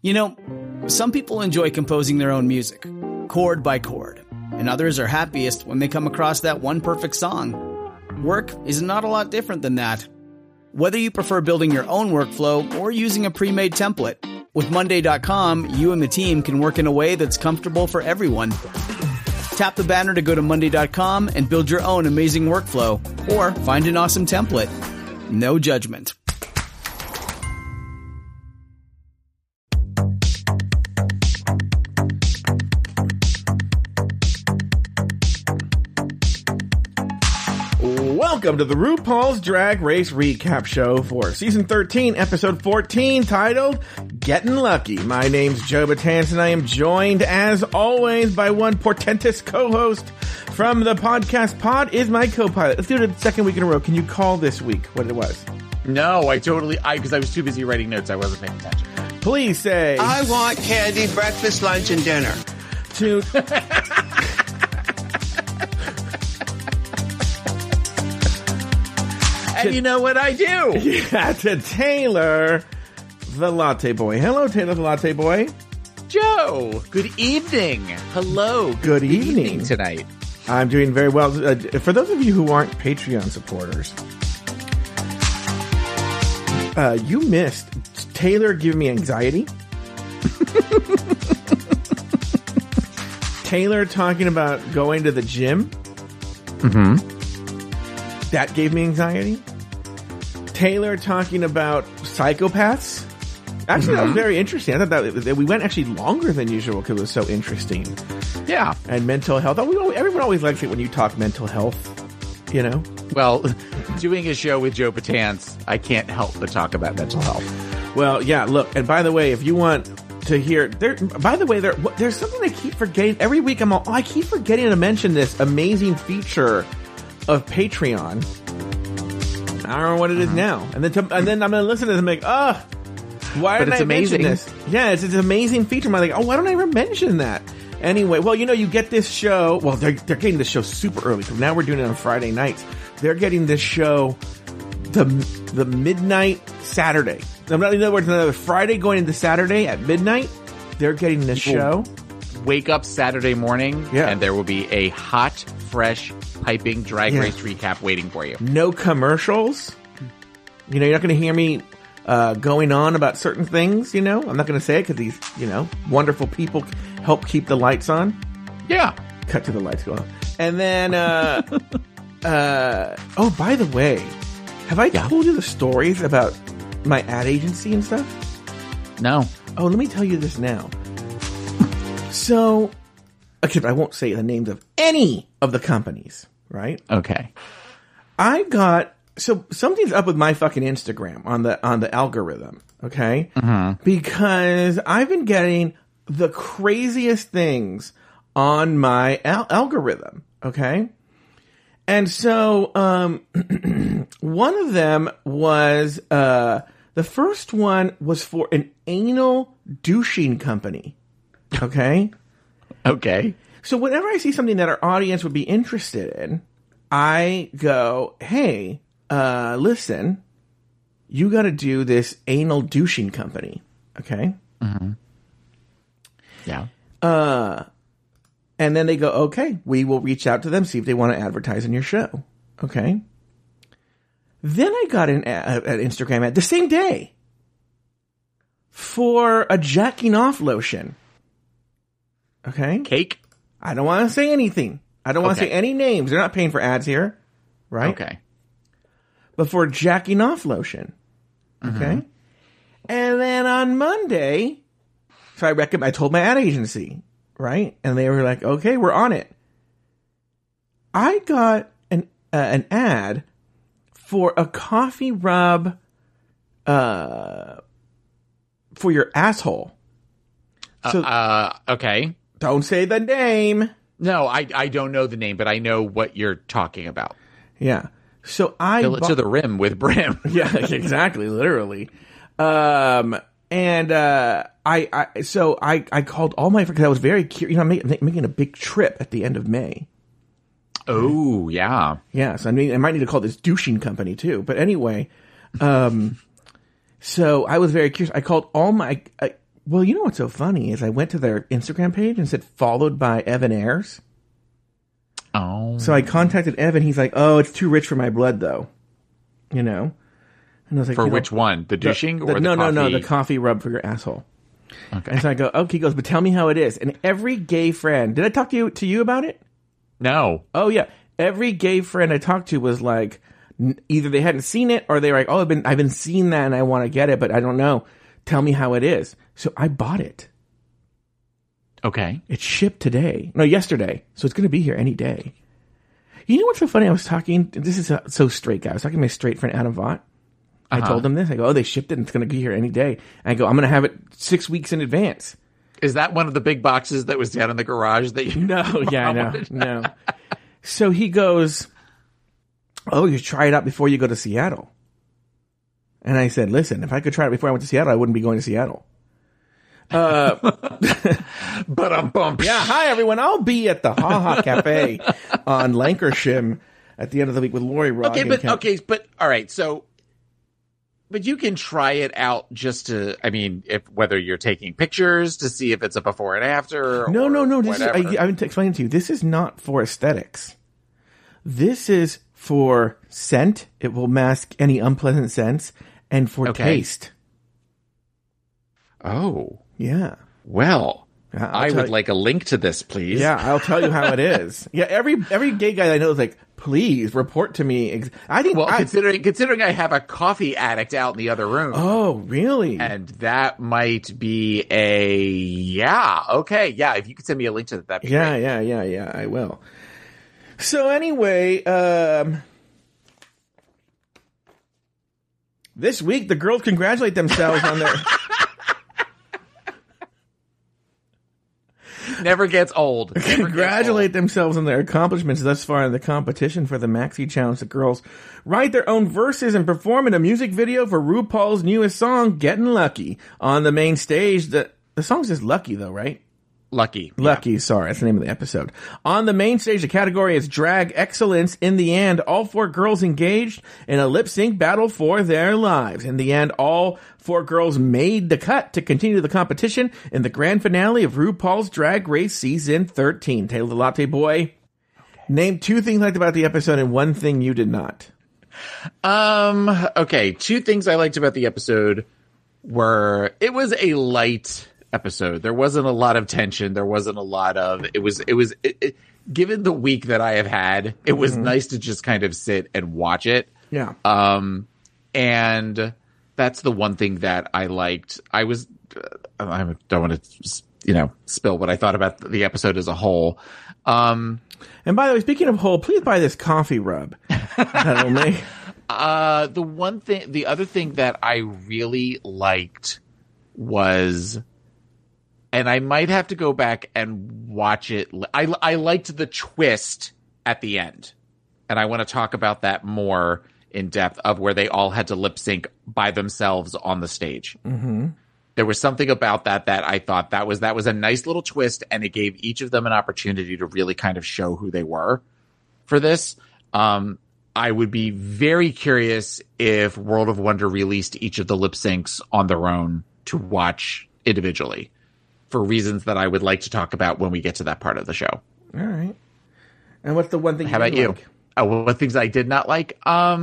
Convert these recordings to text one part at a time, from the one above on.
You know, some people enjoy composing their own music, chord by chord, and others are happiest when they come across that one perfect song. Work is not a lot different than that. Whether you prefer building your own workflow or using a pre-made template, with Monday.com, you and the team can work in a way that's comfortable for everyone. Tap the banner to go to Monday.com and build your own amazing workflow, or find an awesome template. No judgment. Welcome to the RuPaul's Drag Race Recap Show for Season 13, Episode 14, titled Getting Lucky. My name's Joe Batanz, and I am joined, as always, by one portentous co-host from the podcast pod is my co-pilot. Let's do it the second week in a row. Can you call this week what it was? No, because I was too busy writing notes. I wasn't paying attention. Please say... I want candy, breakfast, lunch, and dinner. To... And you know what I do? Yeah, to Taylor, the Latte Boy. Hello, Taylor, the Latte Boy. Joe, good evening. Hello. Good evening tonight. I'm doing very well. For those of you who aren't Patreon supporters, you missed Taylor giving me anxiety. Taylor talking about going to the gym. Mm-hmm. That gave me anxiety. Taylor talking about psychopaths. Actually, that was very interesting. I thought that we went actually longer than usual because it was so interesting. Yeah. And mental health. Everyone always likes it when you talk mental health, you know? Well, doing a show with Joe Batanz, I can't help but talk about mental health. Well, yeah, look, and by the way, if you want to hear... there's something I keep forgetting. Every week I keep forgetting to mention this amazing feature of Patreon. I don't know what it is now. And then I'm going to listen to this and be like, why didn't I mention this? Yeah, it's an amazing feature. I'm like, why don't I ever mention that? Anyway, well, you get this show. Well, they're getting this show super early. So now we're doing it on Friday nights. They're getting this show the midnight Saturday. In other words, another Friday going into Saturday at midnight. They're getting this show. Wake up Saturday morning, and there will be a hot, fresh, piping drag race recap waiting for you. No commercials. You're not going to hear me going on about certain things, I'm not going to say it because these, wonderful people help keep the lights on. Yeah. Cut to the lights go on. And then, oh, by the way, have I told you the stories about my ad agency and stuff? No. Oh, let me tell you this now. So, except I won't say the names of any of the companies, right? Okay. So something's up with my fucking Instagram on the algorithm, okay? Mm-hmm. Because I've been getting the craziest things on my algorithm, okay? And so one of them was the first one was for an anal douching company, okay? Okay. So whenever I see something that our audience would be interested in, I go, hey, listen, you got to do this anal douching company. Okay. Mm-hmm. Yeah. And then they go, okay, we will reach out to them, see if they want to advertise in your show. Okay. Then I got an Instagram ad the same day for a jacking off lotion. Okay. Cake. I don't want to say anything. I don't want to say any names. They're not paying for ads here. Right? Okay. But for jacking off lotion. Okay. Mm-hmm. And then on Monday, so I told my ad agency, right? And they were like, okay, we're on it. I got an ad for a coffee rub for your asshole. So, okay. Don't say the name. No, I don't know the name, but I know what you're talking about. Yeah. So I fill it to the rim with brim. Yeah, exactly, literally. I called all my friends because I was very curious. I'm making a big trip at the end of May. Oh, yeah. Yeah, so I might need to call this douching company too. But anyway, so I was very curious. I called all my Well, you know what's so funny is I went to their Instagram page and said followed by Evan Ayres. Oh. So I contacted Evan. He's like, "Oh, it's too rich for my blood, though." You know. And I was like, for which one? The douching or the no, coffee? No, the coffee rub for your asshole. Okay. And so I go, okay. He goes, but tell me how it is. And every gay friend, did I talk to you about it? No. Oh yeah, every gay friend I talked to was like, either they hadn't seen it or they were like, oh, I've been seeing that and I want to get it, but I don't know. Tell me how it is. So I bought it. Okay. It shipped yesterday. So it's going to be here any day. You know what's so funny? I was talking, this is so straight guy. I was talking to my straight friend, Adam Vaught. I told him this. I go, oh, they shipped it and it's going to be here any day. And I go, I'm going to have it 6 weeks in advance. Is that one of the big boxes that was down in the garage that you... No. So he goes, oh, you try it out before you go to Seattle. And I said, listen, if I could try it before I went to Seattle, I wouldn't be going to Seattle. But I'm bumped. Yeah, hi everyone. I'll be at the Ha Ha Cafe on Lancashire at the end of the week with Lori Rogge. But all right, so... But you can try it out just to, I mean, whether you're taking pictures to see if it's a before and after. No. I've been explaining to you. This is not for aesthetics. This is for scent. It will mask any unpleasant scents, and for taste. Oh. Yeah. Well, I would like a link to this, please. Yeah, I'll tell you how it is. Yeah, every gay guy I know is like, please report to me. Considering I have a coffee addict out in the other room. Oh, really? And that might be okay. Yeah, if you could send me a link to that, that'd be great. Yeah, I will. So anyway, this week the girls congratulate themselves on their... Never gets old. Congratulate themselves on their accomplishments thus far in the competition for the Maxi Challenge. The girls write their own verses and perform in a music video for RuPaul's newest song, Getting Lucky. On the main stage, the song's just Lucky though, right? Lucky, sorry, that's the name of the episode. On the main stage, the category is Drag Excellence. In the end, all 4 girls engaged in a lip-sync battle for their lives. In the end, all 4 girls made the cut to continue the competition in the grand finale of RuPaul's Drag Race Season 13. Taylor the Latte Boy, name 2 things you liked about the episode and 1 thing you did not. Okay, 2 things I liked about the episode were, it was a light episode. There wasn't a lot of tension. There wasn't a lot of, given the week that I have had, it was nice to just kind of sit and watch it. Yeah. And that's the one thing that I liked. I don't want to, spill what I thought about the episode as a whole. And by the way, speaking of whole, please buy this coffee rub. That'll make. The other thing that I really liked was, and I might have to go back and watch it. I liked the twist at the end, and I want to talk about that more in depth, of where they all had to lip sync by themselves on the stage. Mm-hmm. There was something about that I thought that was a nice little twist, and it gave each of them an opportunity to really kind of show who they were for this. I would be very curious if World of Wonder released each of the lip syncs on their own to watch individually, for reasons that I would like to talk about when we get to that part of the show. All right. And what's the one thing? How about you? Like? What things I did not like?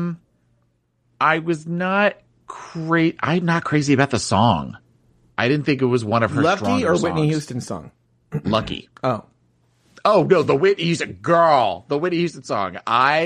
I was not crazy. I'm not crazy about the song. I didn't think it was one of her Lucky stronger or songs. Whitney Houston's song? Lucky. Oh no, the Whitney Houston girl. The Whitney Houston song.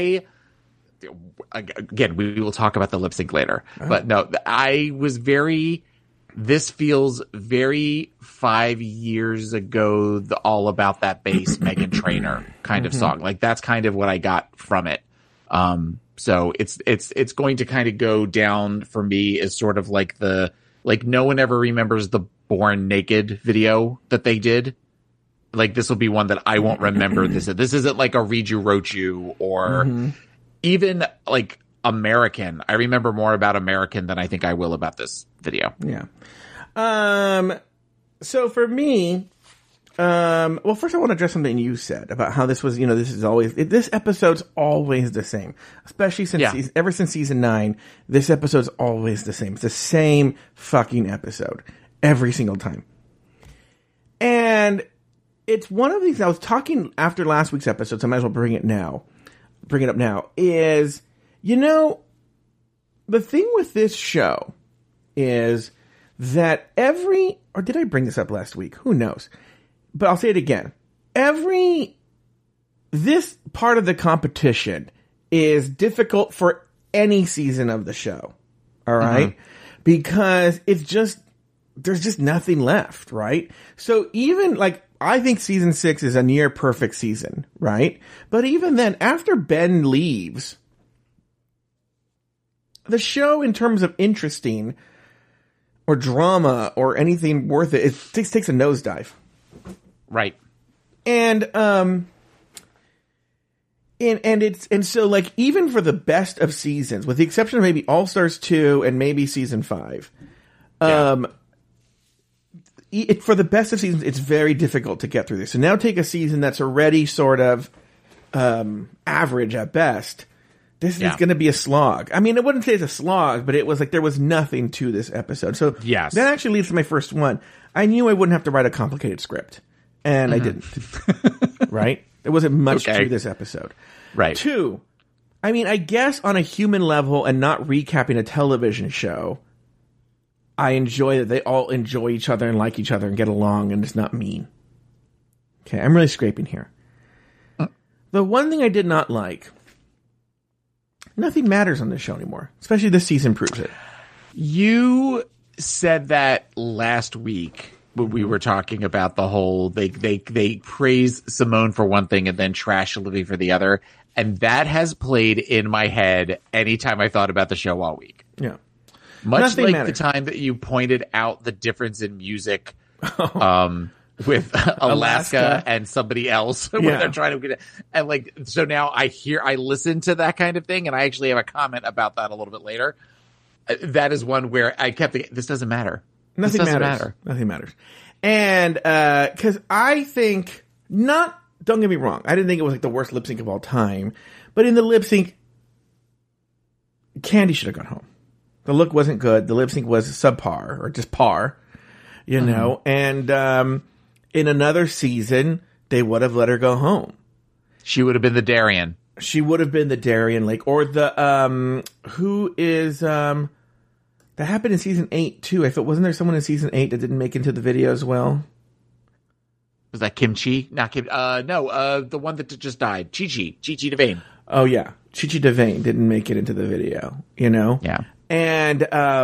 Again, we will talk about the lip sync later. Oh. But no, I was very. This feels very 5 years ago, the All About That Bass Meghan Trainor kind of song. Like, that's kind of what I got from it. So it's going to kind of go down for me as sort of like no one ever remembers the Born Naked video that they did. Like, this will be one that I won't remember. This isn't like a Read You Wrote You or even like American. I remember more about American than I think I will about this video. Yeah. So for me, well, first I want to address something you said about how this was, this episode's always the same, especially since ever since season 9, this episode's always the same. It's the same fucking episode every single time. And it's one of these, I was talking after last week's episode, so I might as well bring it up now, is, the thing with this show is that or did I bring this up last week? Who knows? But I'll say it again. This part of the competition is difficult for any season of the show. All right? Mm-hmm. Because there's just nothing left, right? So even I think season 6 is a near perfect season, right? But even then, after Ben leaves, the show in terms of interesting or drama or anything worth it takes a nosedive. Right. And so even for the best of seasons, with the exception of maybe All Stars 2 and maybe season 5, for the best of seasons, it's very difficult to get through this. So now take a season that's already sort of average at best. This is going to be a slog. I mean, I wouldn't say it's a slog, but it was there was nothing to this episode. So yes. That actually leads to my first one. I knew I wouldn't have to write a complicated script, and I didn't. Right? There wasn't much to this episode. Right. 2, I mean, I guess on a human level and not recapping a television show, I enjoy that they all enjoy each other and like each other and get along and it's not mean. Okay, I'm really scraping here. The one thing I did not like, nothing matters on this show anymore. Especially this season proves it. You said that last week when we were talking about the whole, they praise Simone for one thing and then trash Olivia for the other. And that has played in my head anytime I thought about the show all week. Yeah. Much nothing like matters. the time that you pointed out the difference in music with Alaska and somebody else where they're trying to get it. And so now I listen to that kind of thing, and I actually have a comment about that a little bit later. That is one where I kept thinking, this doesn't matter. Nothing matters. Nothing matters. And because I think don't get me wrong, I didn't think it was the worst lip sync of all time, but in the lip sync, Candy should have gone home. The look wasn't good. The lip sync was subpar or just par, you know. And in another season, they would have let her go home. She would have been the Darien. She would have been the Darien Lake, or the who is that happened in season 8 too. I thought, wasn't there someone in season 8 that didn't make it into the video as well? Was that Kim Chi? Not Kim. No, the one that just died. Chi DeVayne. Oh yeah, Chi DeVayne didn't make it into the video. You know. Yeah. And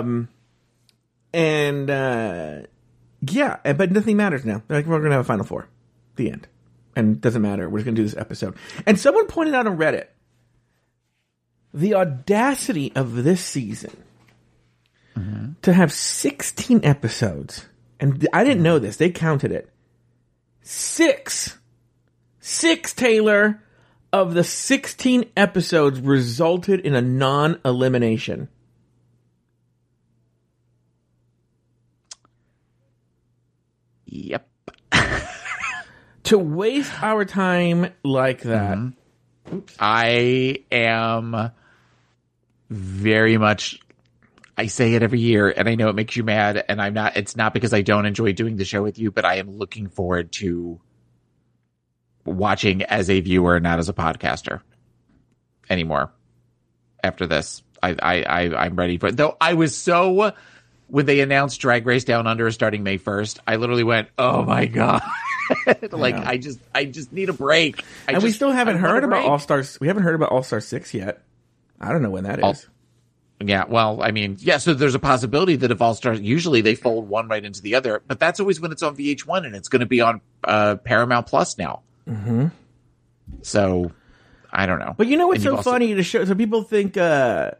but nothing matters now. They're we're gonna have a final 4. The end. And it doesn't matter. We're just going to do this episode. And someone pointed out on Reddit the audacity of this season to have 16 episodes. And I didn't know this. They counted it. 6, Taylor, of the 16 episodes resulted in a non-elimination. Yep. To waste our time like that. I am very much, I say it every year, and I know it makes you mad, and it's not because I don't enjoy doing the show with you, but I am looking forward to watching as a viewer, not as a podcaster anymore. After this, I'm ready for it. Though I was so, when they announced Drag Race Down Under starting May 1st, I literally went, oh my God. I just need a break. We still haven't heard about All Stars. We haven't heard about All Star 6 yet. I don't know when that is. Yeah, well, I mean, yeah, so there's a possibility that if All Stars, usually they fold one right into the other, but that's always when it's on VH1, and it's going to be on Paramount Plus now. Mm-hmm. So, I don't know. But you know what's so funny to show? So people think that,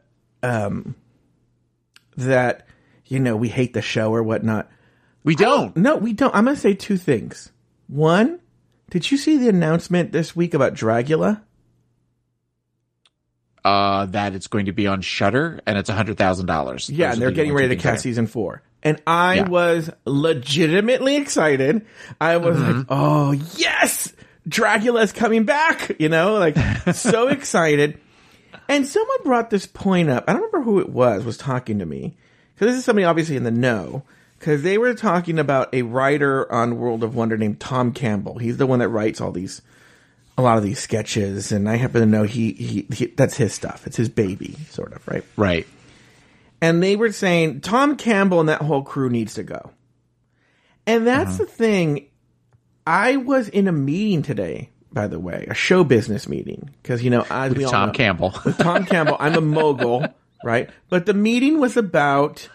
we hate the show or whatnot. We don't. No, we don't. I'm going to say 2 things. One, did you see the announcement this week about Dragula? That it's going to be on Shudder, and it's $100,000. Yeah, and they're getting ready to cast season 4. And I was legitimately excited. I was like, oh, yes! Dragula's coming back! So excited. And someone brought this point up. I don't remember who it was talking to me. Because this is somebody obviously in the know. because they were talking about a writer on World of Wonder named Tom Campbell. He's the one that writes a lot of these sketches, and I happen to know he that's his stuff. It's his baby, sort of, right? Right. And they were saying Tom Campbell and that whole crew needs to go. And that's the thing. I was in a meeting today, by the way, a show business meeting, because With Tom Campbell. With Tom Campbell, I'm a mogul, right? But the meeting was about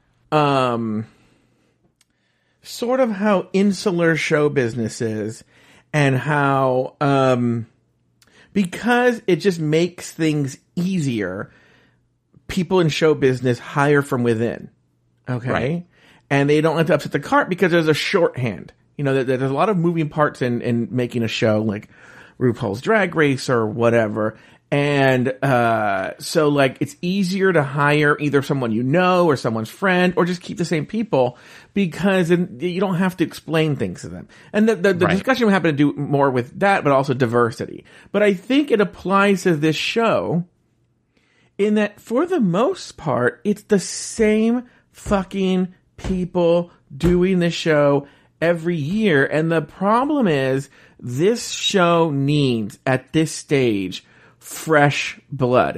sort of how insular show business is, and how because it just makes things easier, people in show business hire from within, okay? Right. And they don't have to upset the cart because there's a shorthand. There's a lot of moving parts in making a show like RuPaul's Drag Race or whatever. And so, like, it's easier to hire either someone or someone's friend, or just keep the same people, because you don't have to explain things to them. And the discussion will happen to do more with that, but also diversity. But I think it applies to this show in that, for the most part, it's the same fucking people doing the show every year. And the problem is, this show needs, at this stage, fresh blood,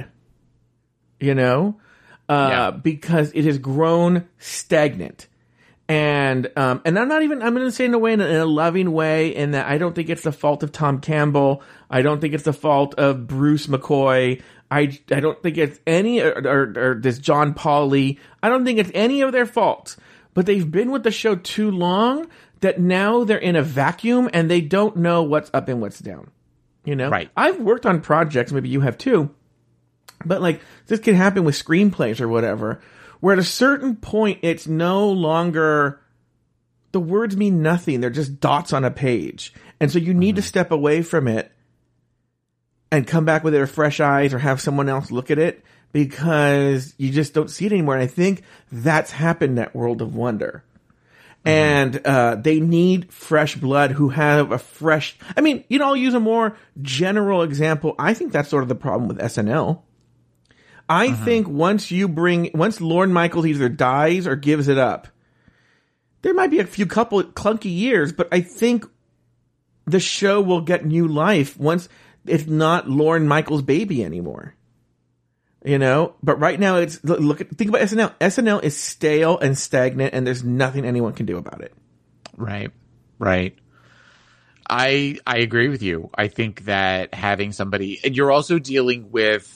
because it has grown stagnant. And I'm going to say in a loving way, in that I don't think it's the fault of Tom Campbell. I don't think it's the fault of Bruce McCoy. I don't think it's any, or this John Pauly. I don't think it's any of their fault, but they've been with the show too long that now they're in a vacuum and they don't know what's up and what's down. Right. I've worked on projects, maybe you have too, but like this can happen with screenplays or whatever, where at a certain point it's no longer, the words mean nothing. They're just dots on a page. And so you need to step away from it and come back with it with fresh eyes, or have someone else look at it, because you just don't see it anymore. And I think that's happened at World of Wonder. And they need fresh blood who have a fresh... I mean, I'll use a more general example. I think that's sort of the problem with SNL. I think once Lorne Michaels either dies or gives it up, there might be a couple clunky years, but I think the show will get new life once it's not Lorne Michaels' baby anymore. But right now think about SNL. SNL is stale and stagnant, and there's nothing anyone can do about it. Right. I agree with you. I think that having somebody, and you're also dealing with,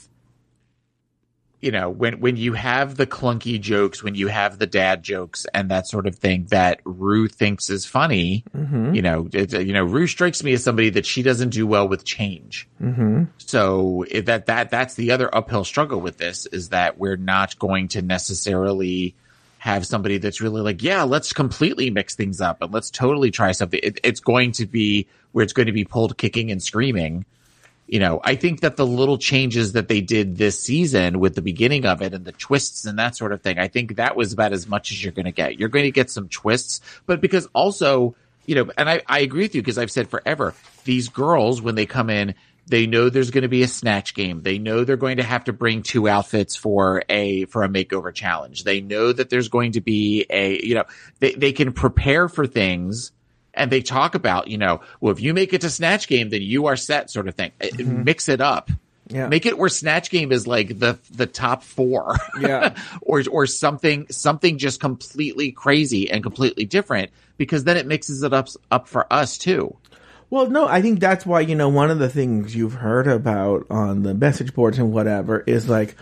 when you have the clunky jokes, when you have the dad jokes and that sort of thing that Rue thinks is funny, Rue strikes me as somebody that she doesn't do well with change. So that's the other uphill struggle with this, is that we're not going to necessarily have somebody that's really like, yeah, let's completely mix things up and let's totally try something. It's going to be where it's going to be pulled kicking and screaming. I think that the little changes that they did this season with the beginning of it and the twists and that sort of thing, I think that was about as much as you're going to get. You're going to get some twists, but because also, and I agree with you, because I've said forever, these girls, when they come in, they know there's going to be a snatch game. They know they're going to have to bring 2 outfits for a makeover challenge. They know that there's going to be they can prepare for things. And they talk about, well, if you make it to Snatch Game, then you are set, sort of thing. Mix it up. Yeah. Make it where Snatch Game is like the top 4. Yeah. or something just completely crazy and completely different, because then it mixes it up for us too. Well, no, I think that's why, one of the things you've heard about on the message boards and whatever is like,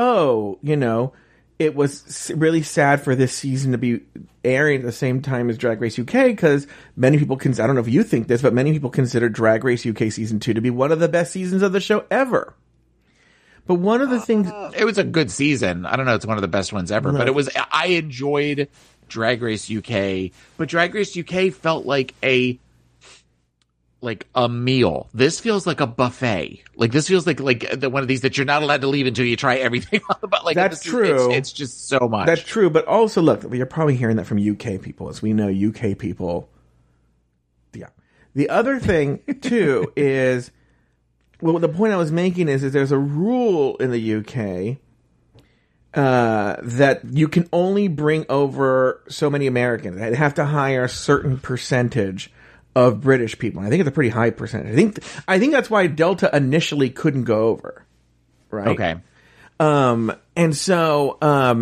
it was really sad for this season to be airing at the same time as Drag Race UK, because many people I don't know if you think this, but many people consider Drag Race UK season 2 to be one of the best seasons of the show ever. But one of the things... it was a good season. I don't know, it's one of the best ones ever, but I enjoyed Drag Race UK, but Drag Race UK felt like a meal. This feels like a buffet. Like, this feels like one of these that you're not allowed to leave until you try everything. But that's true. It's just so much. That's true. But also, look, you're probably hearing that from UK people. As we know, UK people. Yeah. The other thing too is, well, the point I was making is there's a rule in the UK that you can only bring over so many Americans. They have to hire a certain percentage of British people. I think it's a pretty high percentage. I think that's why Delta initially couldn't go over. Right. Okay. And so,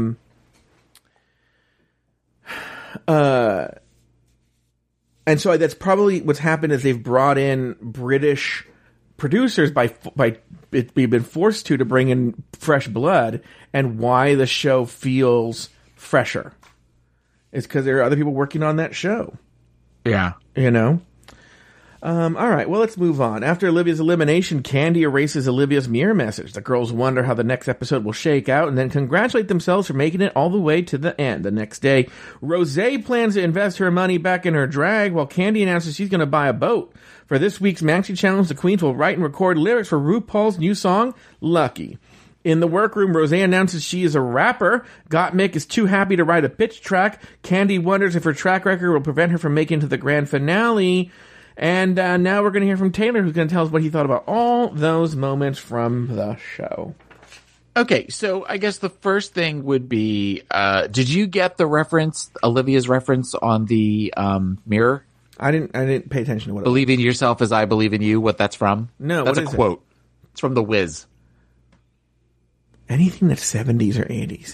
that's probably what's happened is they've brought in British producers by we've been forced to bring in fresh blood, and why the show feels fresher. It's because there are other people working on that show. Yeah. You know? All right, well, let's move on. After Olivia's elimination, Candy erases Olivia's mirror message. The girls wonder how the next episode will shake out and then congratulate themselves for making it all the way to the end. The next day, Rosé plans to invest her money back in her drag, while Candy announces she's going to buy a boat. For this week's Maxi Challenge, the queens will write and record lyrics for RuPaul's new song, Lucky. In the workroom, Rosé announces she is a rapper. Gottmik is too happy to write a pitch track. Candy wonders if her track record will prevent her from making it to the grand finale. And now we're going to hear from Taylor, who's going to tell us what he thought about all those moments from the show. Okay, so I guess the first thing would be, did you get the reference, Olivia's reference on the mirror? I didn't pay attention to what it was. Believe in yourself as I believe in you, what that's from? No, that's what is a quote. It's from The Wiz. Anything that's 70s or 80s.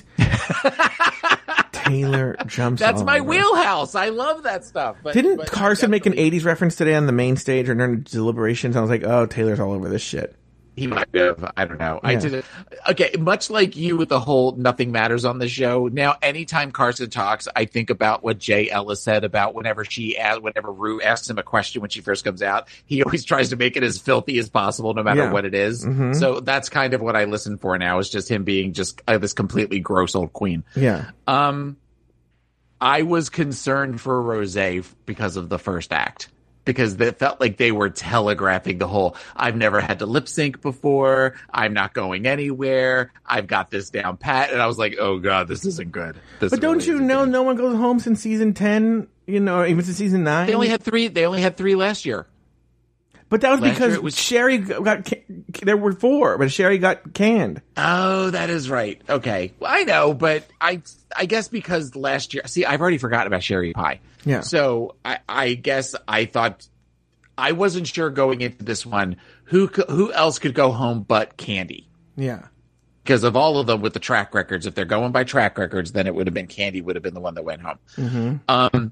Taylor jumps That's all my over. wheelhouse. I love that stuff. But Carson make an 80s reference today on the main stage or during deliberations? I was like, oh, Taylor's all over this shit. He might have. I don't know. Yeah. I didn't. Okay, much like you with the whole nothing matters on the show. Now, anytime Carson talks, I think about what Jay Ellis said about whenever Rue asks him a question when she first comes out, he always tries to make it as filthy as possible, no matter what it is. Mm-hmm. So that's kind of what I listen for now, is just him being just this completely gross old queen. Yeah. I was concerned for Rosé because of the first act. Because it felt like they were telegraphing the whole, I've never had to lip sync before, I'm not going anywhere, I've got this down pat, and I was like, oh god, this isn't good. But don't you know no one goes home since season 10, or even since season 9? They only had three last year. But that was because Sherry got, there were 4, but Sherry got canned. Oh, that is right. Okay. Well, I know, but I guess because last year, see, I've already forgotten about Sherry Pie. Yeah. So I guess I thought, I wasn't sure going into this one, who else could go home but Candy? Yeah. Because of all of them with the track records, if they're going by track records, then it would have been Candy would have been the one that went home. Mm-hmm.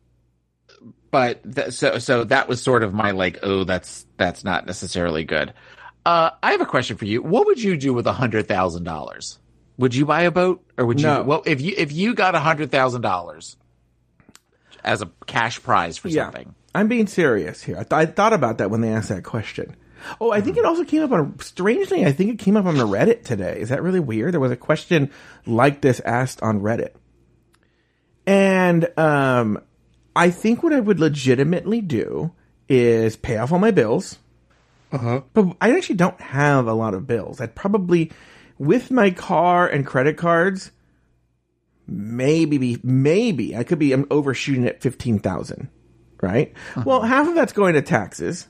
But so that was sort of my like, oh, that's not necessarily good. I have a question for you. What would you do with $100,000? Would you buy a boat, or would you? No. Well, if you got $100,000 as a cash prize for something, I'm being serious here. I thought about that when they asked that question. Oh, I think it also came up on. Strangely, I think it came up on the Reddit today. Is that really weird? There was a question like this asked on Reddit, and I think what I would legitimately do is pay off all my bills. But I actually don't have a lot of bills. I'd probably, with my car and credit cards, maybe I could be overshooting at $15,000, right? Well, half of that's going to taxes,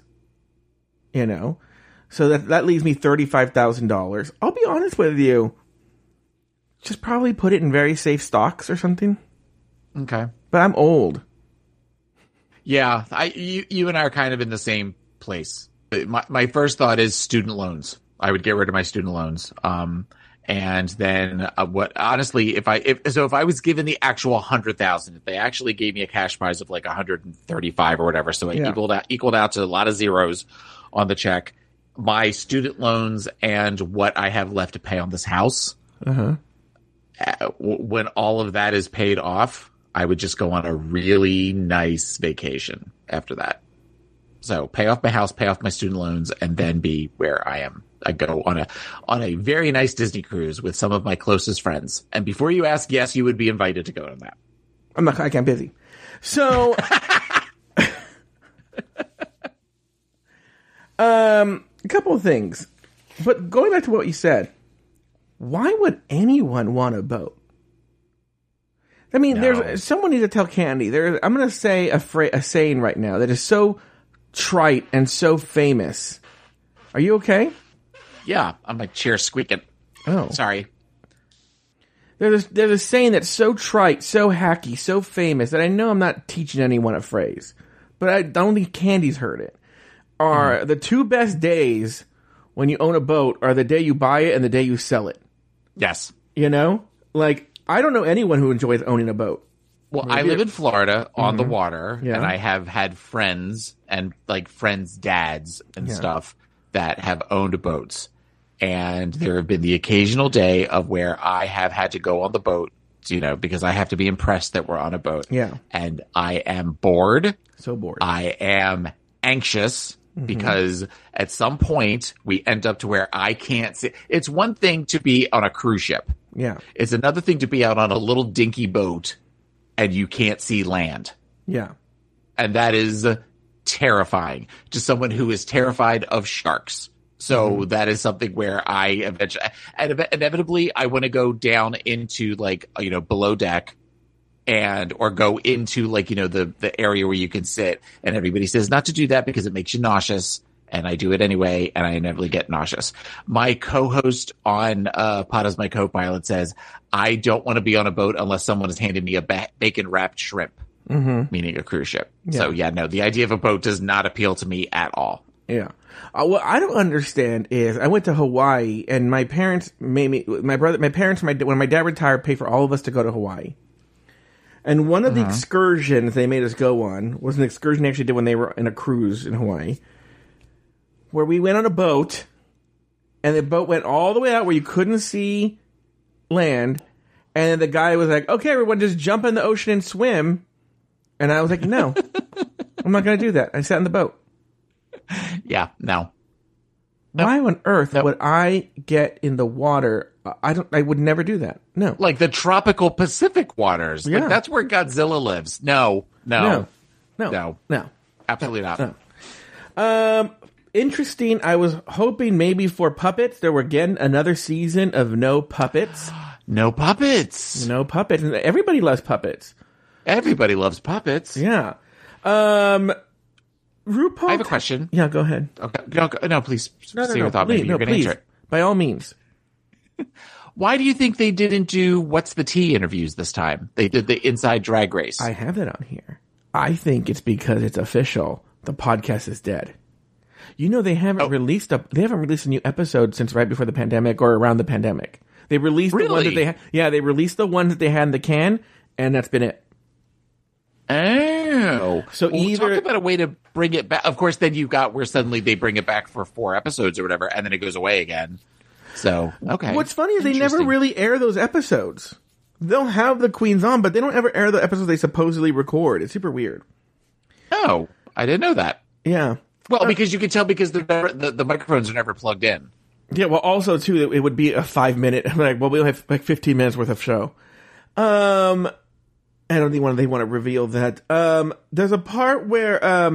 so that leaves me $35,000. I'll be honest with you, just probably put it in very safe stocks or something. Okay, but I'm old. Yeah, you and I are kind of in the same place. My first thought is student loans. I would get rid of my student loans. And then honestly, if I was given the actual 100,000, if they actually gave me a cash prize of like 135 or whatever, so it equaled out to a lot of zeros on the check, my student loans and what I have left to pay on this house, when all of that is paid off, I would just go on a really nice vacation after that. So pay off my house, pay off my student loans, and then be where I am. I go on a very nice Disney cruise with some of my closest friends. And before you ask, yes, you would be invited to go on that. I can't busy. So, a couple of things. But going back to what you said, why would anyone want a boat? I mean, there's someone needs to tell Candy. I'm going to say a saying right now that is so trite and so famous. Are you okay? Yeah, I'm like chair squeaking. Oh, sorry. There's a saying that's so trite, so hacky, so famous that I know I'm not teaching anyone a phrase, but I don't think Candy's heard it. Are the two best days when you own a boat are the day you buy it and the day you sell it. Yes. You know? Like, I don't know anyone who enjoys owning a boat. Well, I live in Florida on the water, Yeah. and I have had friends and like friends' dads and stuff that have owned boats. And there have been the occasional day of where I have had to go on the boat, you know, because I have to be impressed that we're on a boat. Yeah. And I am bored. So bored. I am anxious because at some point we end up to where I can't see. It's one thing to be on a cruise ship. Yeah. It's another thing to be out on a little dinky boat and you can't see land. Yeah. And that is terrifying to someone who is terrified of sharks. So that is something where I eventually, and inevitably, I want to go down into like, you know, below deck or go into like, you know, the area where you can sit. And everybody says not to do that because it makes you nauseous. And I do it anyway. And I inevitably get nauseous. My co-host on Pod is My Co-Pilot says, I don't want to be on a boat unless someone has handed me a bacon wrapped shrimp, meaning a cruise ship. Yeah. So yeah, no, the idea of a boat does not appeal to me at all. Yeah. What I don't understand is I went to Hawaii and my parents made me, when my dad retired, paid for all of us to go to Hawaii. And one of the excursions they made us go on was an excursion they actually did when they were in a cruise in Hawaii, where we went on a boat and the boat went all the way out where you couldn't see land. And the guy was like, okay, everyone just jump in the ocean and swim. And I was like, no, I'm not going to do that. I sat in the boat. Yeah, no. Why on earth would I get in the water? I would never do that. No. Like the tropical Pacific waters. Yeah. Like that's where Godzilla lives. No. Absolutely not. Interesting. I was hoping maybe for puppets. There were again another season of no puppets. No puppets. No puppets. Everybody loves puppets. Everybody loves puppets. Yeah. RuPaul. I have a question. Yeah, go ahead. Okay. No, please. No, say your thought. Maybe you're going to answer it. By all means. Why do you think they didn't do What's the Tea interviews this time? They did the Inside Drag Race. I have that on here. I think it's because it's official. The podcast is dead. You know, they haven't released a new episode since right before the pandemic or around the pandemic. They released the one that they had. Yeah, they released the one that they had in the can, and that's been it. Oh. So talk about a way to bring it back. Of course, then you've got where suddenly they bring it back for 4 episodes or whatever, and then it goes away again. So, okay. What's funny is they never really air those episodes. They'll have the queens on, but they don't ever air the episodes they supposedly record. It's super weird. Oh, I didn't know that. Yeah. Well, because you can tell because the microphones are never plugged in. Yeah, well, also, too, it would be a 5-minute, we'll have like 15 minutes worth of show. I don't think they want to reveal that. There's a part where,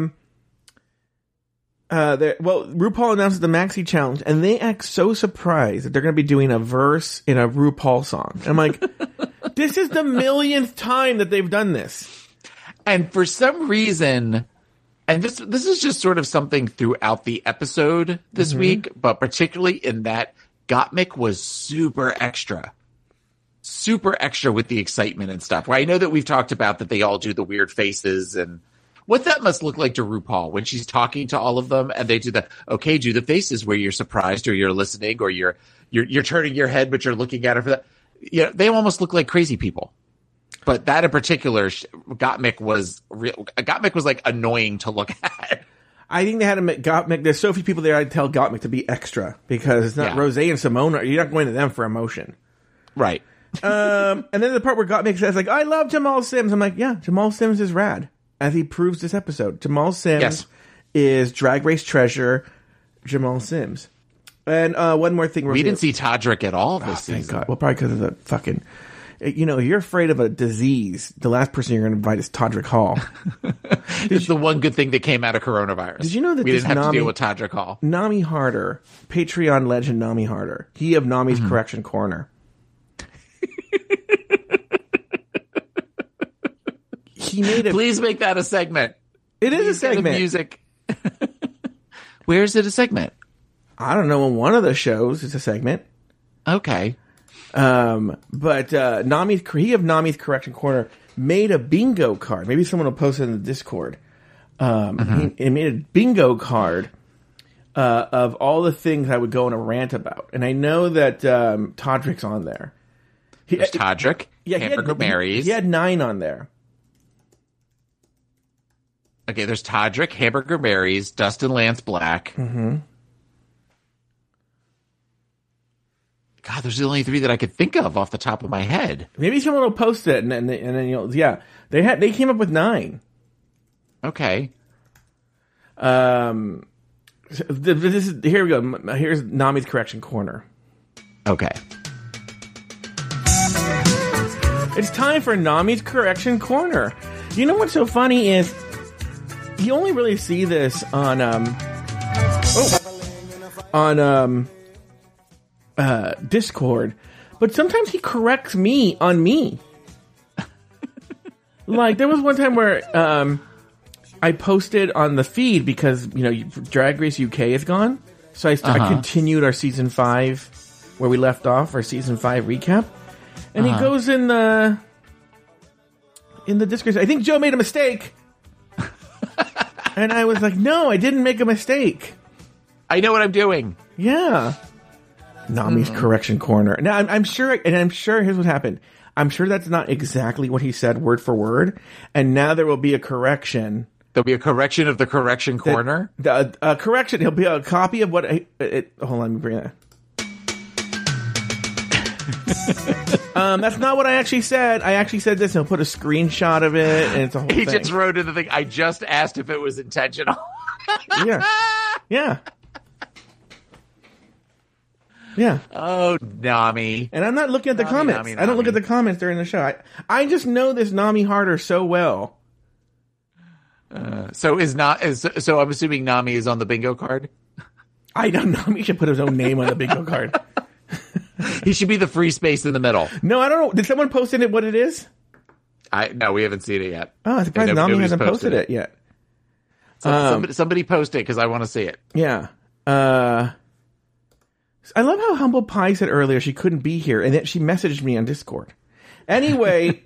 RuPaul announces the Maxi Challenge, and they act so surprised that they're going to be doing a verse in a RuPaul song. And I'm like, this is the millionth time that they've done this. And for some reason, and this is just sort of something throughout the episode this week, but particularly in that Gottmik was super extra with the excitement and stuff. Well, I know that we've talked about that they all do the weird faces and what that must look like to RuPaul when she's talking to all of them and they do do the faces where you're surprised or you're listening or you're turning your head, but you're looking at her for that. You know, they almost look like crazy people. But that in particular, Gottmik was like annoying to look at. I think they had to make Gottmik. There's so few people there. I'd tell Gottmik to be extra because it's not Rosé and Simone. You're not going to them for emotion, right? And then the part where Gottmik says like, "I love Jamal Sims." I'm like, yeah, Jamal Sims is rad, as he proves this episode. Jamal Sims is Drag Race treasure. Jamal Sims. And one more thing, we didn't see Todrick at all this season. Thank God. Well, probably because of the fucking. You know, you're afraid of a disease. The last person you're going to invite is Todrick Hall. It's the one good thing that came out of coronavirus. Did you know that we didn't have to deal with Todrick Hall? Nami Harder, Patreon legend Nami Harder. He of Nami's Correction Corner. He made it. Please make that a segment. It is a segment. Music. Where is it a segment? I don't know. On one of the shows, it's a segment. Okay. But he of Nami's Correction Corner made a bingo card. Maybe someone will post it in the Discord. He made a bingo card of all the things I would go on a rant about. And I know that Todrick's on there. There's Todrick, Hamburger Mary's. He had 9 on there. Okay, there's Todrick, Hamburger Mary's, Dustin Lance Black. Mm-hmm. God, those are the only 3 that I could think of off the top of my head. Maybe someone will post it, and then you'll they came up with 9. Okay. Here we go. Here's Nami's Correction Corner. Okay. It's time for Nami's Correction Corner. You know what's so funny is you only really see this on Discord, but sometimes he corrects me on me. Like there was one time where I posted on the feed because Drag Race UK is gone, so I continued our season 5 where we left off, our season 5 recap. And he goes in the Discord. I think Joe made a mistake. And I was like, no, I didn't make a mistake. I know what I'm doing. Yeah. Nami's Correction Corner. Now, I'm sure here's what happened. I'm sure that's not exactly what he said word for word. And now there will be a correction. There'll be a correction of the Correction Corner? A correction. He'll be a copy of what... hold on, let me bring that. That's not what I actually said. I actually said this, and he'll put a screenshot of it, and it's a whole thing. He just wrote in the thing, I just asked if it was intentional. Yeah. Oh, Nami. And I'm not looking at the comments. Nami. I don't look at the comments during the show. I just know this Nami Harder so well. So I'm assuming Nami is on the bingo card? I don't know. Nami should put his own name on the bingo card. He should be the free space in the middle. No, I don't know. Did someone post in it what it is? No, we haven't seen it yet. Oh, I'm surprised Nami hasn't posted it yet. Somebody post it because I want to see it. Yeah. I love how Humble Pie said earlier she couldn't be here, and then she messaged me on Discord. Anyway,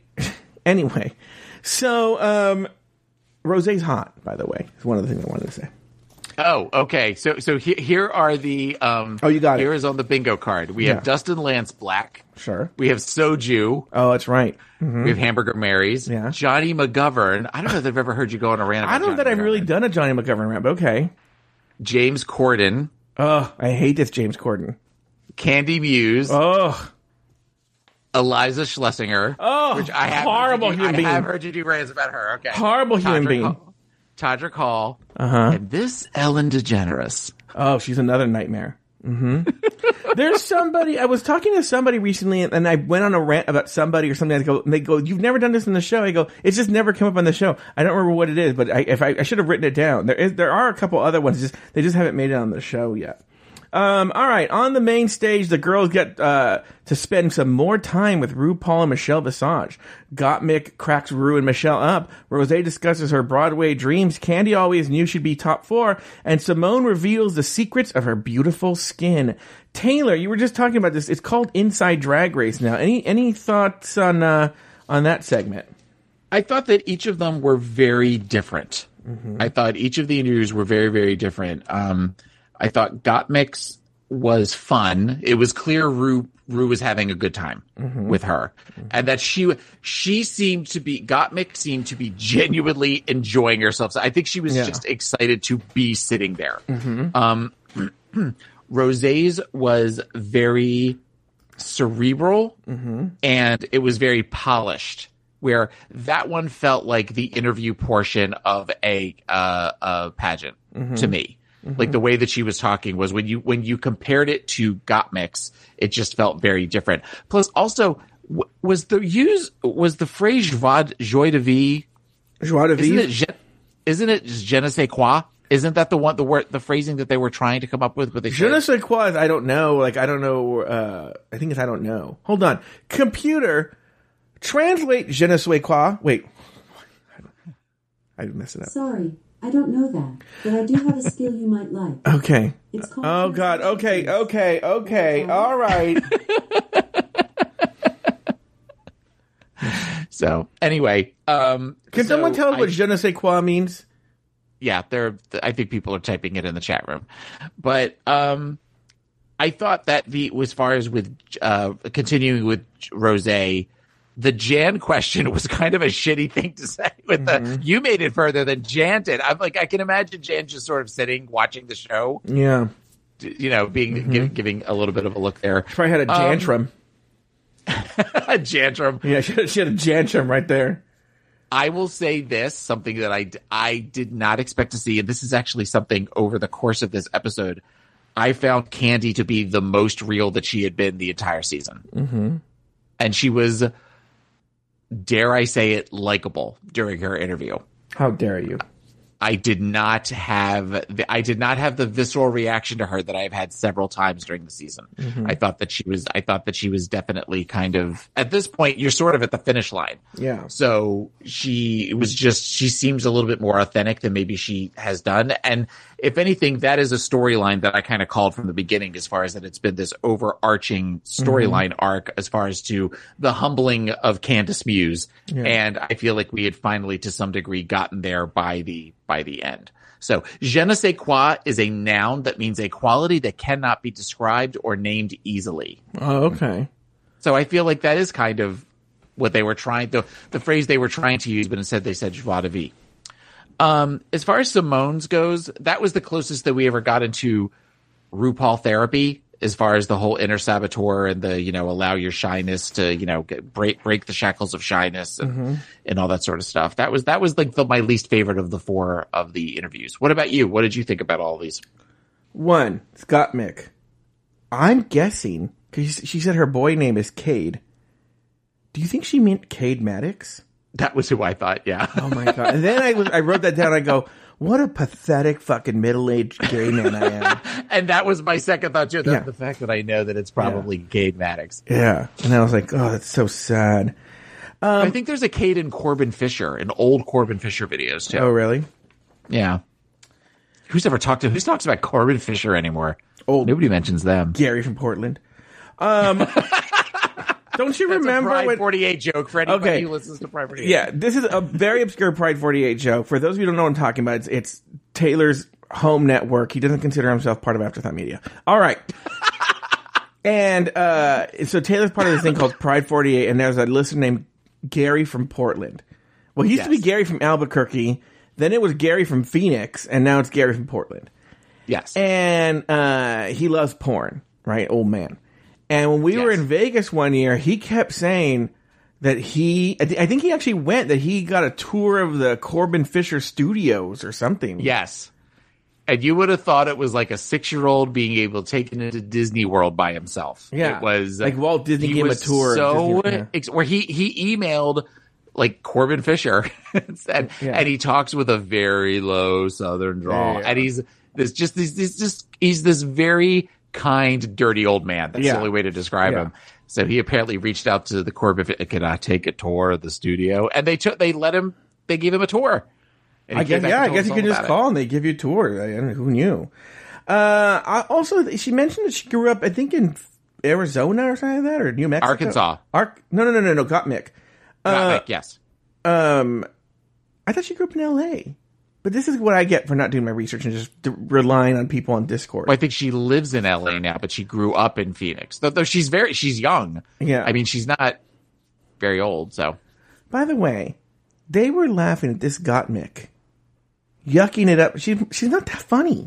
so Rosé's hot, by the way. It's one of the things I wanted to say. Oh, okay. So here are the you got it. Here is on the bingo card. We have Dustin Lance Black. Sure. We have Soju. Oh, that's right. Mm-hmm. We have Hamburger Mary's. Yeah. Johnny McGovern. I don't know if I've ever heard you go on a rant about I don't know that I've really done a Johnny McGovern rant, but okay. James Corden. Oh, I hate this James Corden. Candy Muse. Oh. Eliza Schlesinger. Oh, which I have horrible human being. I have heard you do rants about her. Okay. Horrible human being. Todrick Hall. And this Ellen DeGeneres. Oh, she's another nightmare. Mm-hmm. There's somebody, I was talking to somebody recently, and I went on a rant about somebody or something. And they go, you've never done this in the show. I go, it's just never come up on the show. I don't remember what it is, but I should have written it down. There are a couple other ones, they just haven't made it on the show yet. All right, on the main stage, the girls get to spend some more time with RuPaul and Michelle Visage. Gottmik cracks Ru and Michelle up. Rosé discusses her Broadway dreams. Candy always knew she'd be top 4. And Simone reveals the secrets of her beautiful skin. Taylor, you were just talking about this. It's called Inside Drag Race now. Any thoughts on that segment? I thought that each of them were very different. Mm-hmm. I thought each of the interviews were very, very different. I thought Gottmik's was fun. It was clear Ru was having a good time with her, and that she seemed to be, Gottmik seemed to be genuinely enjoying herself. So I think she was just excited to be sitting there. Rosé's was very cerebral and it was very polished, where that one felt like the interview portion of a pageant to me. Like the way that she was talking was when you compared it to Gottmik's, it just felt very different. Plus, also, was the phrase joie de vivre? Joie de vivre? Isn't it je ne sais quoi? Isn't that the phrasing that they were trying to come up with? Je ne sais quoi. I don't know. Like I don't know. I think it's I don't know. Hold on, computer, translate je ne sais quoi. Wait, I messed it up. Sorry. I don't know that, but I do have a skill you might like. Okay. It's called... Oh, God. Okay. All right. So anyway, Can someone tell us what je ne sais quoi means? Yeah, I think people are typing it in the chat room, but I thought that as far as with continuing with Rosé, the Jan question was kind of a shitty thing to say. You made it further than Jan did. I'm like, I can imagine Jan just sort of sitting watching the show. Yeah, giving a little bit of a look there. She probably had a jantrum. A jantrum. Yeah, she had a jantrum right there. I will say this, something that I did not expect to see, and this is actually something over the course of this episode, I found Candy to be the most real that she had been the entire season. Mm-hmm. And she was, dare I say it, likable during her interview. How dare you? I did not have the visceral reaction to her that I've had several times during the season. Mm-hmm. I thought that she was definitely kind of, at this point, you're sort of at the finish line. Yeah. So she seems a little bit more authentic than maybe she has done. And if anything, that is a storyline that I kind of called from the beginning, as far as that it's been this overarching storyline arc as far as to the humbling of Candace Muse. Yeah. And I feel like we had finally, to some degree, gotten there by the end. So, je ne sais quoi is a noun that means a quality that cannot be described or named easily. Oh, okay. So I feel like that is kind of what they were trying, the phrase they were trying to use, but instead they said joie de vie. As far as Simone's goes, that was the closest that we ever got into RuPaul therapy, as far as the whole inner saboteur and the, allow your shyness to, break the shackles of shyness and all that sort of stuff. That was like my least favorite of the four of the interviews. What about you? What did you think about all of these? One, Scott Mick. I'm guessing, because she said her boy name is Cade. Do you think she meant Cade Maddox? That was who I thought, yeah. Oh my God. And then I wrote that down. I go, what a pathetic fucking middle-aged gay man I am. And that was my second thought too. The fact that I know that it's probably Cade Maddox. Yeah. And I was like, oh, that's so sad. I think there's a Cade and Corbin Fisher in old Corbin Fisher videos too. Oh, really? Yeah. Who talks about Corbin Fisher anymore? Nobody mentions them. Gary from Portland. Don't you remember Pride 48 joke for anybody who listens to Pride 48? Yeah, this is a very obscure Pride 48 joke. For those of you who don't know what I'm talking about, it's Taylor's home network. He doesn't consider himself part of Afterthought Media. All right. And so Taylor's part of this thing called Pride 48, and there's a listener named Gary from Portland. Well, he used to be Gary from Albuquerque, then it was Gary from Phoenix, and now it's Gary from Portland. Yes. And he loves porn, right? Old man. And when we were in Vegas one year, he kept saying that I think he actually went, that he got a tour of the Corbin Fisher studios or something. Yes. And you would have thought it was like a 6-year-old being able to take it into Disney World by himself. Yeah. It was like Walt Disney gave him a tour. Where he emailed like Corbin Fisher and he talks with a very low Southern drawl. And he's this very kind, dirty old man. That's the only way to describe him. So he apparently reached out to the Corbin. Can I take a tour of the studio? And they gave him a tour. I guess you can just call and they give you a tour. Who knew? She mentioned that she grew up, I think, in Arizona or something like that, or New Mexico, Arkansas. No, Gottmik. Gottmik, yes. I thought she grew up in L.A. But this is what I get for not doing my research and just relying on people on Discord. Well, I think she lives in LA now, but she grew up in Phoenix. Though she's young. Yeah. I mean, she's not very old, so. By the way, they were laughing at this Gottmik, yucking it up. She's not that funny.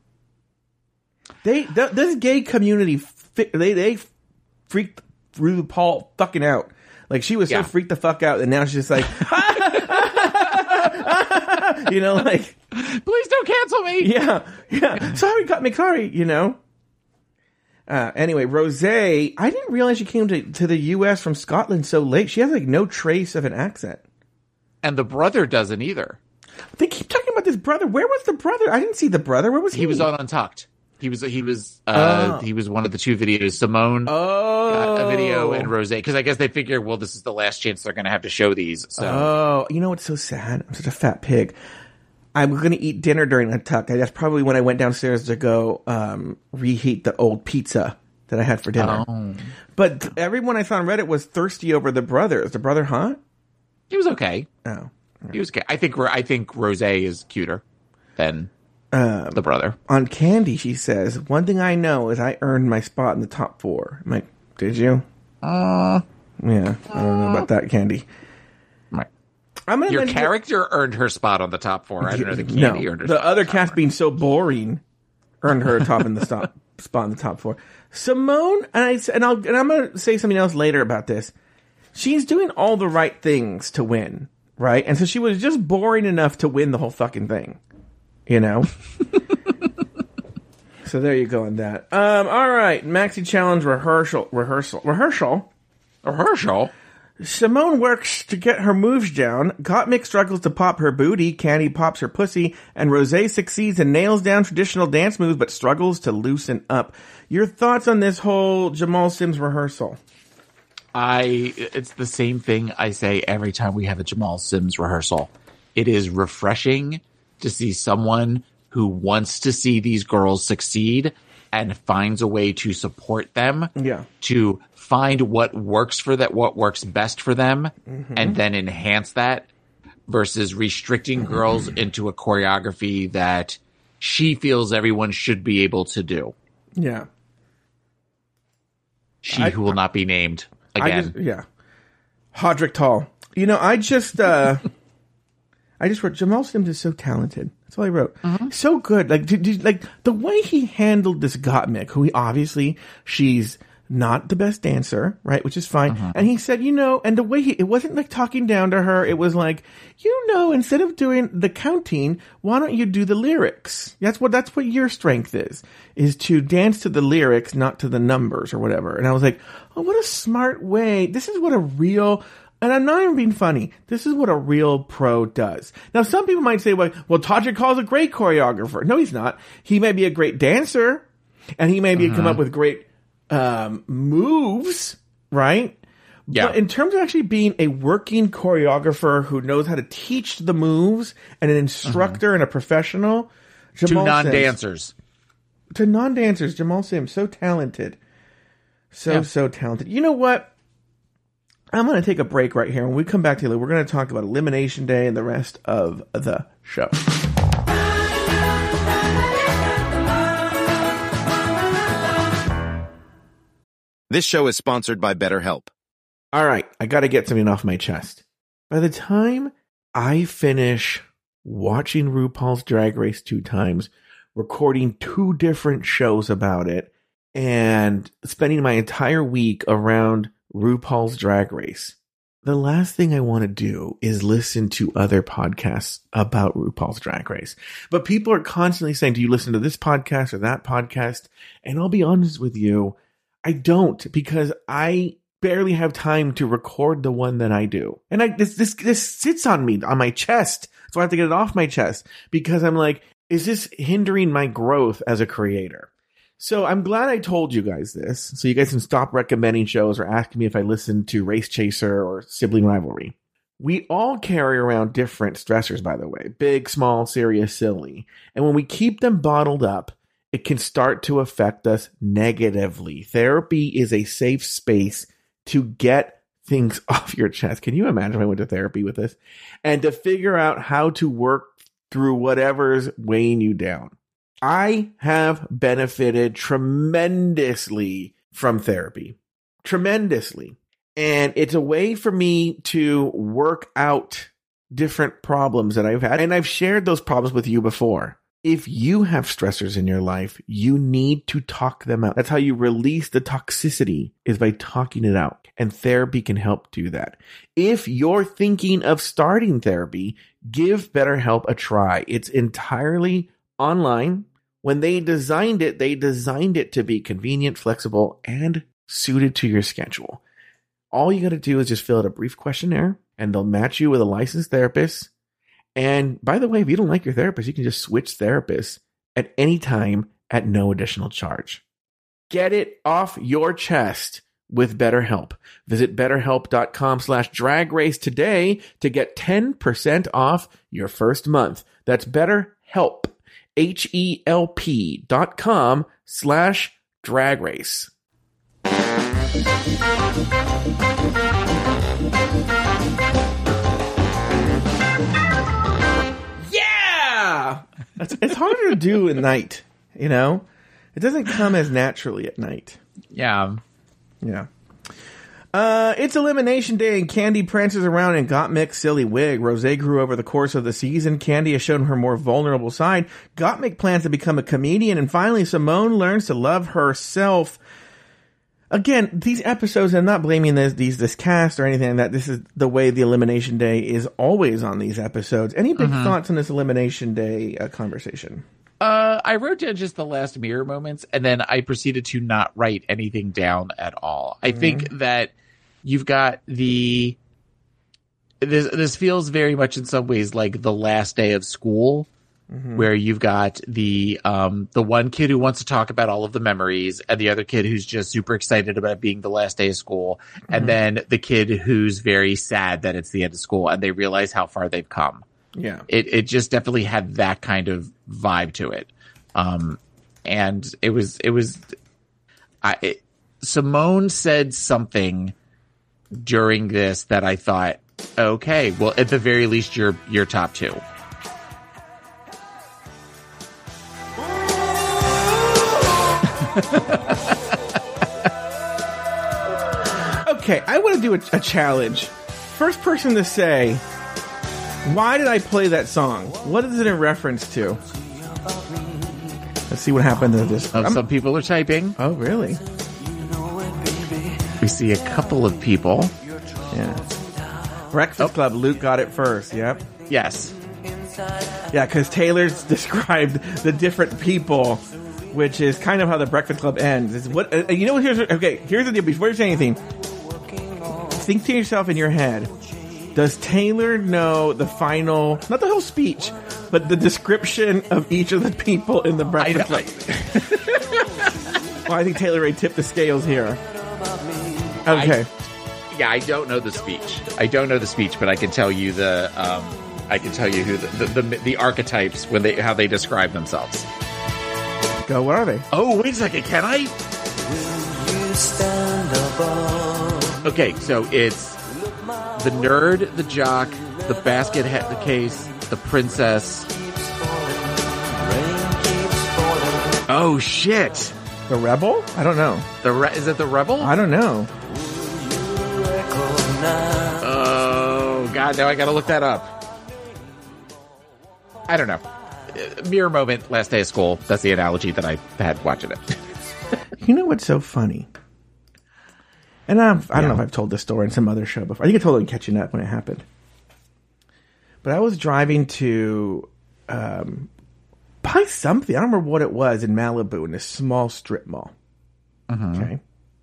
This gay community, they freaked RuPaul fucking out. Like, she was so freaked the fuck out, and now she's just like, like, please don't cancel me. Yeah. Sorry, sorry. Anyway, Rosé, I didn't realize she came to the U.S. from Scotland so late. She has like no trace of an accent, and the brother doesn't either. They keep talking about this brother. Where was the brother? I didn't see the brother. Where was he? He was on Untucked. He was one of the two videos. Simone got a video, and Rosé, because I guess they figure, well, this is the last chance they're going to have to show these. So. You know what's so sad? I'm such a fat pig. I'm going to eat dinner during Untucked. That's probably when I went downstairs to go reheat the old pizza that I had for dinner. Oh. But everyone I saw on Reddit was thirsty over the brother. Is the brother hot? He was okay. Oh. He was okay. I think Rose is cuter than the brother. On Candy, she says, one thing I know is I earned my spot in the top 4. I'm like, did you? Yeah, I don't know about that, Candy. Right. Your character earned her spot on the top 4. I don't know the Candy earned her the spot other cast being so boring earned her spot in the top 4. Simone, I'm going to say something else later about this. She's doing all the right things to win, right? And so she was just boring enough to win the whole fucking thing, you know? So there you go on that. All right, Maxi Challenge rehearsal. Simone works to get her moves down. Gottmik struggles to pop her booty. Candy pops her pussy. And Rosé succeeds and nails down traditional dance moves, but struggles to loosen up. Your thoughts on this whole Jamal Sims rehearsal? It's the same thing I say every time we have a Jamal Sims rehearsal. It is refreshing to see someone who wants to see these girls succeed and finds a way to support them. Yeah. To find what works for that, what works best for them, and then enhance that versus restricting girls into a choreography that she feels everyone should be able to do. Yeah. Who will not be named again. Hodrick Tall. You know, I just wrote, Jamal Sims is so talented. That's all I wrote. So good. Like, like the way he handled this Gottmik, who she's not the best dancer, right? Which is fine. And he said, and the way it wasn't like talking down to her. It was like, instead of doing the counting, why don't you do the lyrics? That's what your strength is to dance to the lyrics, not to the numbers or whatever. And I was like, oh, what a smart way. This is what a real, and I'm not even being funny. This is what a real pro does. Now, some people might say, well, Todrick Hall's a great choreographer. No, he's not. He may be a great dancer, and he may be come up with great moves, right? Yeah. But in terms of actually being a working choreographer who knows how to teach the moves and an instructor and a professional, Jamal to non-dancers, Jamal Sims, so talented. So talented. You know what? I'm going to take a break right here. When we come back to it, we're going to talk about Elimination Day and the rest of the show. This show is sponsored by BetterHelp. All right, I got to get something off my chest. By the time I finish watching RuPaul's Drag Race 2 times, recording 2 different shows about it, and spending my entire week around RuPaul's Drag Race, the last thing I want to do is listen to other podcasts about RuPaul's Drag Race. But people are constantly saying, do you listen to this podcast or that podcast? And I'll be honest with you, I don't, because I barely have time to record the one that I do. And this sits on me, on my chest. So I have to get it off my chest because I'm like, is this hindering my growth as a creator? So I'm glad I told you guys this, so you guys can stop recommending shows or asking me if I listen to Race Chaser or Sibling Rivalry. We all carry around different stressors, by the way, big, small, serious, silly. And when we keep them bottled up, it can start to affect us negatively. Therapy is a safe space to get things off your chest. Can you imagine if I went to therapy with this? And to figure out how to work through whatever's weighing you down. I have benefited tremendously from therapy. Tremendously. And it's a way for me to work out different problems that I've had. And I've shared those problems with you before. If you have stressors in your life, you need to talk them out. That's how you release the toxicity, is by talking it out. And therapy can help do that. If you're thinking of starting therapy, give BetterHelp a try. It's entirely online. When they designed it to be convenient, flexible, and suited to your schedule. All you got to do is just fill out a brief questionnaire, and they'll match you with a licensed therapist. And by the way, if you don't like your therapist, you can just switch therapists at any time at no additional charge. Get it off your chest with BetterHelp. Visit BetterHelp.com/dragrace today to get 10% off your first month. That's BetterHelp. HELP.com/dragrace. It's harder to do at night, you know? It doesn't come as naturally at night. Yeah. Yeah. It's Elimination Day, and Candy prances around in Gottmik's silly wig. Rosé grew over the course of the season. Candy has shown her more vulnerable side. Gottmik plans to become a comedian, and finally Simone learns to love herself. Again, these episodes, I'm not blaming this cast or anything like that. This is the way the Elimination Day is always on these episodes. Any big thoughts on this Elimination Day conversation? I wrote down just the last mirror moments, and then I proceeded to not write anything down at all. I think that you've got this feels very much in some ways like the last day of school, where you've got the one kid who wants to talk about all of the memories, and the other kid who's just super excited about it being the last day of school, and then the kid who's very sad that it's the end of school, and they realize how far they've come. Yeah. It just definitely had that kind of vibe to it. And Simone said something during this that I thought, okay, well, at the very least, you're top two. Okay, I want to do a challenge. First person to say, why did I play that song? What is it in reference to? Let's see what happened to this. Some people are typing. Oh, really? We see a couple of people. Yeah. Breakfast Club, Luke got it first. Yep. Yes. Yeah, because Taylor's described the different people, which is kind of how the Breakfast Club ends. It's what you know. Here's the deal. Before you say anything, think to yourself in your head: does Taylor know the final, not the whole speech, but the description of each of the people in the Breakfast Club? Well, I think Taylor Ray tipped the scales here. Okay. I don't know the speech. But I can tell you who the archetypes how they describe themselves. Go. What are they? Oh, wait a second. Can I? Okay, so it's the nerd, the jock, the basket the case, the princess. Oh shit! The rebel? I don't know. Is it the rebel? I don't know. Oh god! Now I gotta look that up. I don't know. Mirror moment, last day of school. That's the analogy that I had watching it. You know what's so funny? And I don't know if I've told this story in some other show before. I think I told it in Catching Up when it happened. But I was driving to buy something. I don't remember what it was in Malibu in this small strip mall. Okay.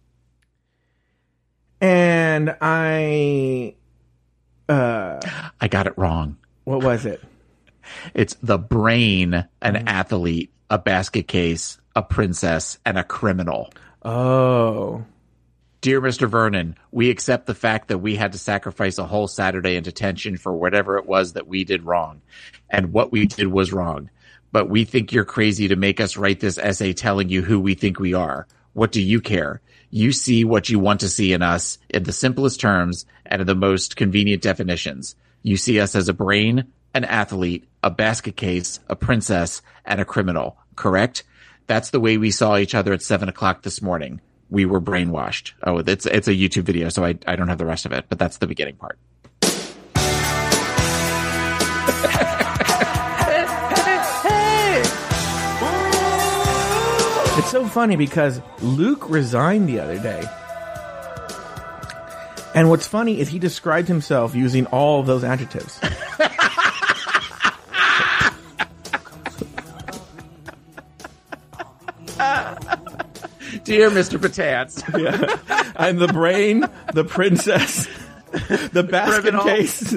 And I got it wrong. What was it? It's the brain, an athlete, a basket case, a princess, and a criminal. Oh. Dear Mr. Vernon, we accept the fact that we had to sacrifice a whole Saturday in detention for whatever it was that we did wrong. And what we did was wrong. But we think you're crazy to make us write this essay telling you who we think we are. What do you care? You see what you want to see in us in the simplest terms and in the most convenient definitions. You see us as a brain, an athlete, a basket case, a princess, and a criminal, correct? That's the way we saw each other at 7:00 this morning. We were brainwashed. Oh, it's a YouTube video, so I don't have the rest of it, but that's the beginning part. It's so funny because Luke resigned the other day. And what's funny is he described himself using all of those adjectives. Dear Mr. Patats. Yeah. I'm the brain, the princess, the basket criminal. case.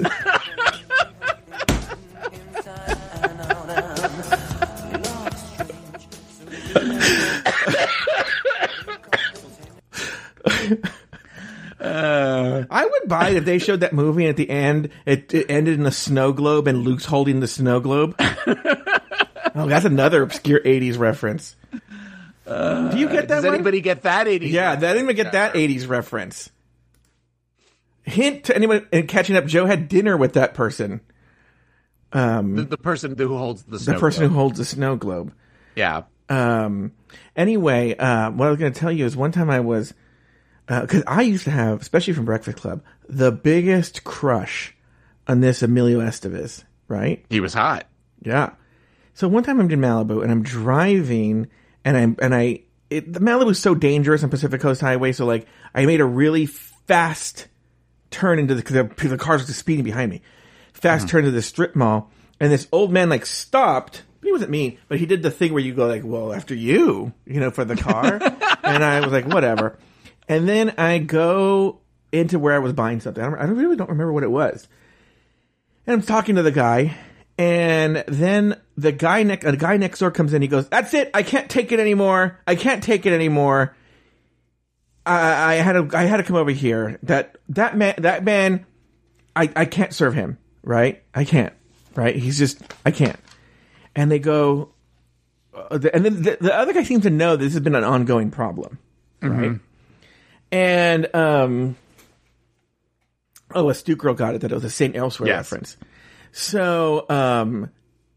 I would buy it if they showed that movie and at the end it ended in a snow globe and Luke's holding the snow globe. Oh, that's another obscure 80s reference. Do you get that Does one? anybody get that 80s? Yeah, I didn't even get that 80s reference. Hint to anyone in Catching Up, Joe had dinner with that person. The person who holds the snow The person globe. who holds the snow globe. Yeah. Anyway, what I was going to tell you is one time I was, because I used to have, especially from Breakfast Club, the biggest crush on this Emilio Estevez, right? He was hot. Yeah. So one time I'm in Malibu and I'm driving and the Malibu's so dangerous on Pacific Coast Highway. So like I made a really fast turn into because the cars were just speeding behind me. Fast turn to the strip mall, and this old man like stopped. He wasn't mean, but he did the thing where you go like, well, after you, for the car. And I was like, whatever. And then I go into where I was buying something. I really don't remember what it was. And I'm talking to the guy, and then a guy next door comes in. He goes, "That's it. I can't take it anymore. I can't take it anymore. I had to come over here. That man, I can't serve him. Right? I can't. Right? He's just, I can't." And they go, and then the other guy seems to know this has been an ongoing problem. Right? And, Astute Girl got it, that it was a St. Elsewhere reference. So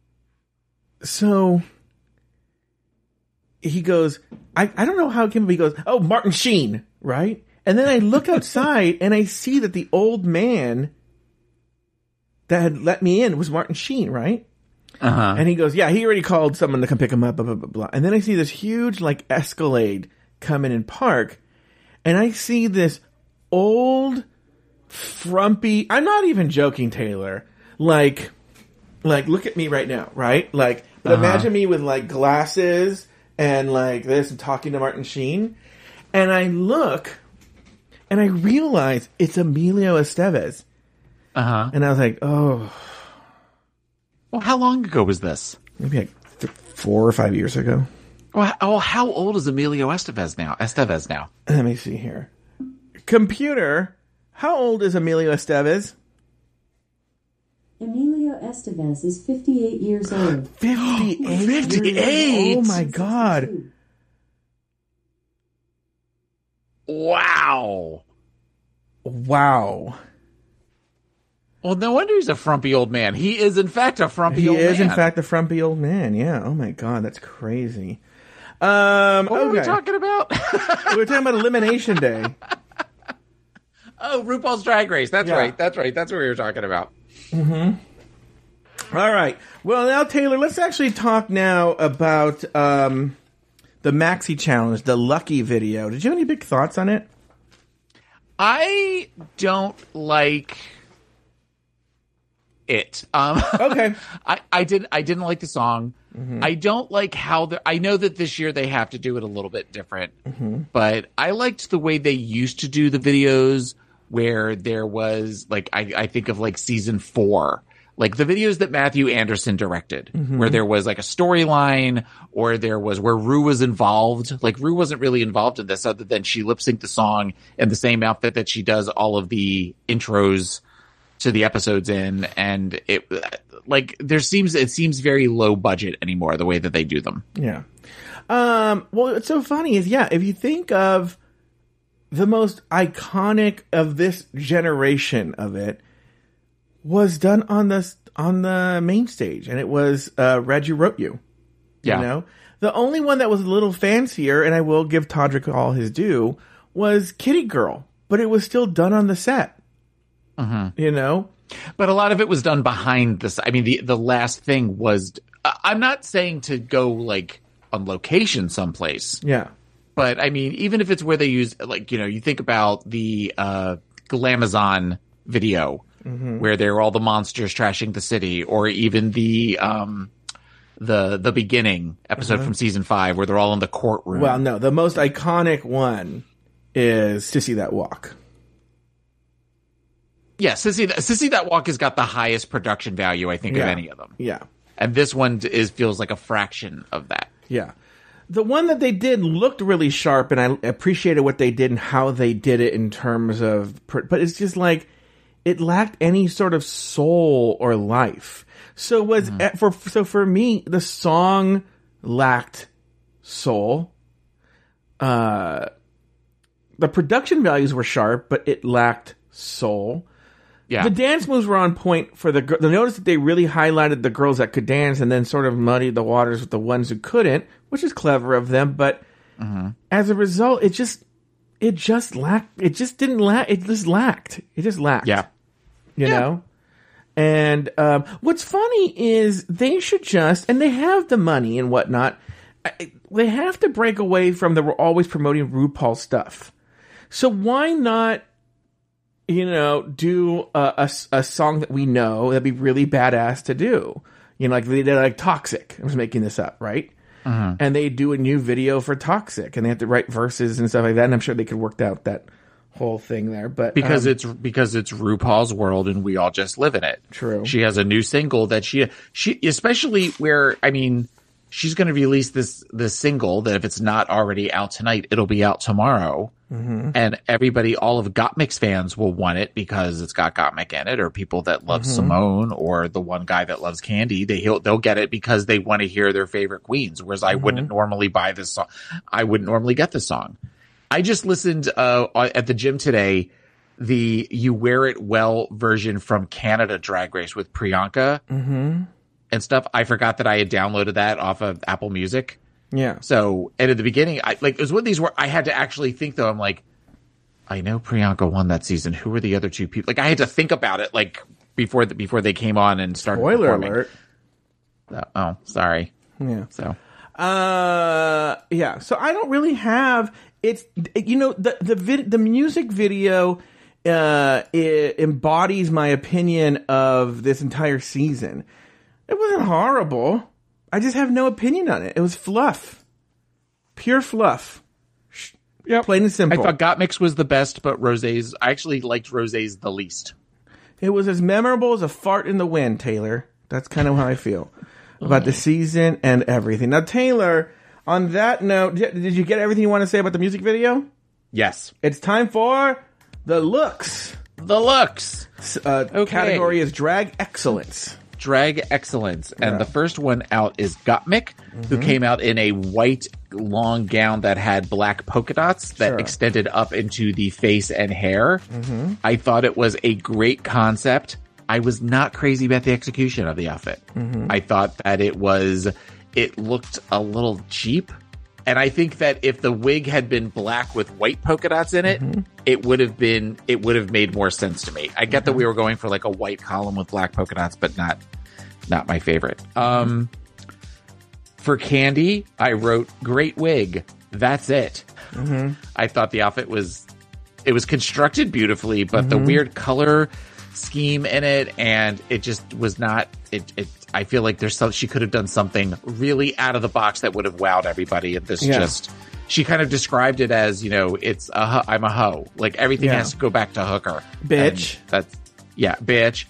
he goes, I don't know how it came up. He goes, "Oh, Martin Sheen," right? And then I look outside and I see that the old man that had let me in was Martin Sheen, right? And he goes, "Yeah, he already called someone to come pick him up, blah, blah, blah, blah." And then I see this huge, like, Escalade come in and park. And I see this old, frumpy, I'm not even joking, Taylor. Like, look at me right now, right? Like, but imagine me with, like, glasses and, like, this and talking to Martin Sheen. And I look, and I realize it's Emilio Estevez. And I was like, oh. Well, how long ago was this? Maybe like 4 or 5 years ago. Well, how old is Emilio Estevez now? Let me see here. Computer, how old is Emilio Estevez? Emilio Estevez is 58 years old. 58? 58? Oh my God. Wow. Wow. Well, no wonder he's a frumpy old man. He is, in fact, a frumpy old man. He is, in fact, a frumpy old man. Yeah. Oh my God, that's crazy. What are we talking about? We were talking about Elimination Day. Oh, RuPaul's Drag Race. That's right. That's right. That's what we were talking about. All right. Well, now, Taylor, let's actually talk now about the Maxi Challenge, the Lucky video. Did you have any big thoughts on it? I don't like it. Okay. I didn't like the song. I don't like how I know that this year they have to do it a little bit different, but I liked the way they used to do the videos where there was like, I think of like season 4, like the videos that Matthew Anderson directed, where there was like a storyline, or there was where Rue was involved. Like Rue wasn't really involved in this other than she lip synced the song in the same outfit that she does all of the intros to the episodes in, and it seems very low budget anymore, the way that they do them. Yeah. Well, what's so funny is, if you think of the most iconic of this generation of it was done on the main stage, and it was Reggie Wrote You. Yeah. You know? The only one that was a little fancier, and I will give Todrick all his due, was Kitty Girl, but it was still done on the set. You know? But a lot of it was done behind this. I mean, the last thing was, I'm not saying to go like on location someplace. Yeah. But I mean, even if it's where they use, like, you think about the Glamazon video where there were all the monsters trashing the city, or even the beginning episode from season 5 where they're all in the courtroom. Well, no, the most iconic one is Sissy That Walk. Yeah, Sissy That Walk has got the highest production value, I think, of any of them. Yeah. And this one feels like a fraction of that. Yeah. The one that they did looked really sharp, and I appreciated what they did and how they did it in terms of, but it's just like, it lacked any sort of soul or life. So for me, the song lacked soul. The production values were sharp, but it lacked soul. Yeah. The dance moves were on point for the girls. Notice that they really highlighted the girls that could dance and then sort of muddied the waters with the ones who couldn't, which is clever of them. But as a result, it just lacked. It just didn't lack. It just lacked. It just lacked. Yeah. You know? And what's funny is they should just, and they have the money and whatnot, they have to break away from the we're always promoting RuPaul stuff. So why not, do a song that we know that'd be really badass to do? Like they did like Toxic. I'm just making this up, right? And they do a new video for Toxic, and they have to write verses and stuff like that. And I'm sure they could work out that whole thing there, but because it's RuPaul's world and we all just live in it. True. She has a new single that she especially where, I mean, she's going to release this single that if it's not already out tonight, it'll be out tomorrow. And everybody, all of Gottmik's fans will want it because it's got Gottmik in it, or people that love Simone, or the one guy that loves Candy. They'll get it because they want to hear their favorite queens. Whereas I wouldn't normally buy this song. I wouldn't normally get this song. I just listened at the gym today, the You Wear It Well version from Canada Drag Race with Priyanka and stuff. I forgot that I had downloaded that off of Apple Music. Yeah. So, and at the beginning, it was one of these where I had to actually think, though. I'm like, I know Priyanka won that season. Who were the other two people? Like, I had to think about it, like, before they came on and started performing. Spoiler alert. Oh, sorry. Yeah. So. Yeah. So I don't really have. It's the music video it embodies my opinion of this entire season. It wasn't horrible. I just have no opinion on it. It was fluff, pure fluff. Yeah, plain and simple. I thought Gottmik's was the best, but Rosé's. I actually liked Rosé's the least. It was as memorable as a fart in the wind, Taylor. That's kind of how I feel about the season and everything. Now, Taylor. On that note, did you get everything you want to say about the music video? Yes. It's time for the looks. The looks. Category is drag excellence. Drag excellence. And the first one out is Gottmik, who came out in a white long gown that had black polka dots that extended up into the face and hair. I thought it was a great concept. I was not crazy about the execution of the outfit. I thought that it looked a little cheap. And I think that if the wig had been black with white polka dots in it, it would have made more sense to me. I get that we were going for like a white column with black polka dots, but not my favorite. For Candy, I wrote great wig. That's it. I thought the outfit was constructed beautifully, but the weird color scheme in it, and it just was not I feel like she could have done something really out of the box that would have wowed everybody. And this she kind of described it as, I'm a hoe. Like everything has to go back to hooker. Bitch. Bitch.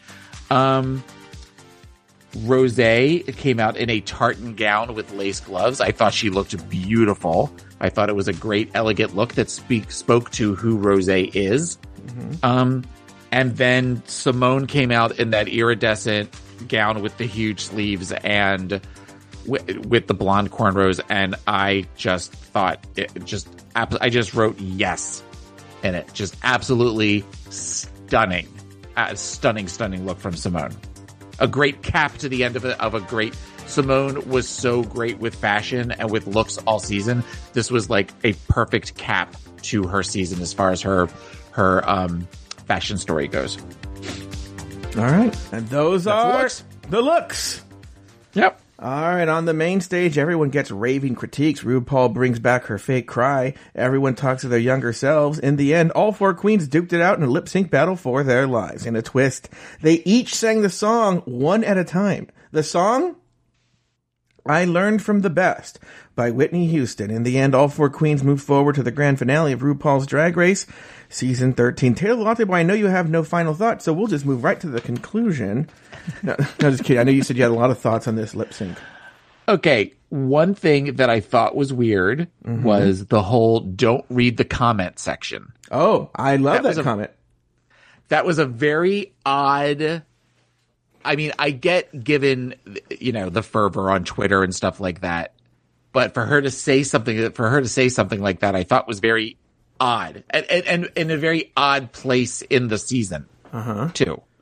Rosé came out in a tartan gown with lace gloves. I thought she looked beautiful. I thought it was a great, elegant look that spoke to who Rosé is. And then Simone came out in that iridescent gown with the huge sleeves and with the blonde cornrows, and I just thought I just wrote yes in it. Just absolutely stunning, stunning look from Simone. A great cap to the end of a great. Simone was so great with fashion and with looks all season. This was like a perfect cap to her season as far as her fashion story goes. All right. And those are the looks. Yep. All right. On the main stage, everyone gets raving critiques. RuPaul brings back her fake cry. Everyone talks to their younger selves. In the end, all four queens duked it out in a lip sync battle for their lives. In a twist, they each sang the song one at a time. The song, I Learned from the Best, by Whitney Houston. In the end, all four queens move forward to the grand finale of RuPaul's Drag Race Season 13. Taylor Latteboy, I know you have no final thoughts, so we'll just move right to the conclusion. No, just kidding. I know you said you had a lot of thoughts on this lip sync. Okay, one thing that I thought was weird was the whole don't read the comment section. Oh, I love that comment. That was a very odd... I mean, I get given, the fervor on Twitter and stuff like that, but for her to say something like that, I thought was very odd and in a very odd place in the season too.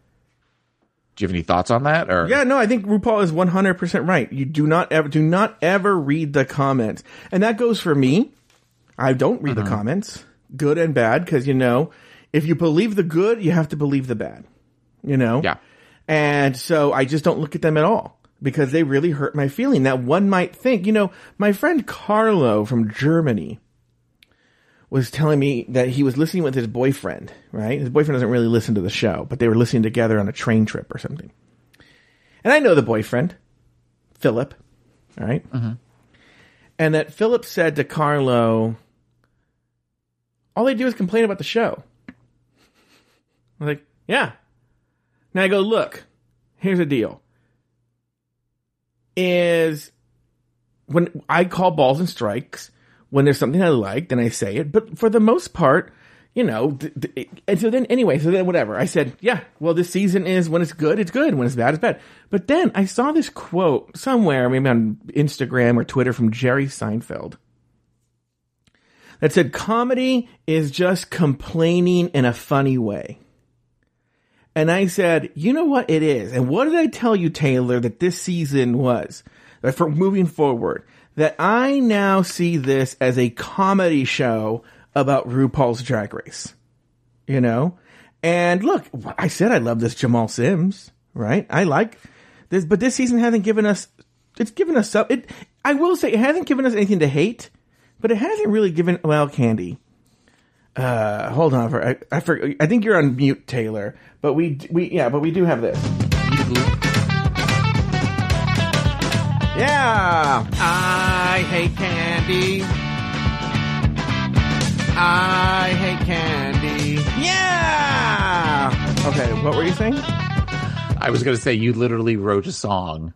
Do you have any thoughts on that? Or Yeah, no, I think RuPaul is 100% right. You do not ever read the comments. And that goes for me. I don't read the comments, good and bad, because, if you believe the good, you have to believe the bad, Yeah. And so I just don't look at them at all because they really hurt my feeling. That one might think, my friend Carlo from Germany was telling me that he was listening with his boyfriend, right? His boyfriend doesn't really listen to the show, but they were listening together on a train trip or something. And I know the boyfriend, Philip, all right? And that Philip said to Carlo, all they do is complain about the show. I'm like, yeah. Now I go, look, here's the deal. Is when I call balls and strikes, when there's something I like, then I say it. But for the most part, and so then whatever. I said, yeah, well, this season is when it's good, it's good. When it's bad, it's bad. But then I saw this quote somewhere, maybe on Instagram or Twitter from Jerry Seinfeld, that said, comedy is just complaining in a funny way. And I said, you know what it is? And what did I tell you, Taylor, that this season was? That for moving forward, that I now see this as a comedy show about RuPaul's Drag Race. And look, I said I love this Jamal Sims, right? I like this, but this season hasn't given us, it's given us some, I will say it hasn't given us anything to hate, but it hasn't really given, well, Candy. Hold on I think you're on mute, Taylor, but we do have this. Yeah. I hate candy. I hate candy. Yeah. Okay, what were you saying? I was going to say you literally wrote a song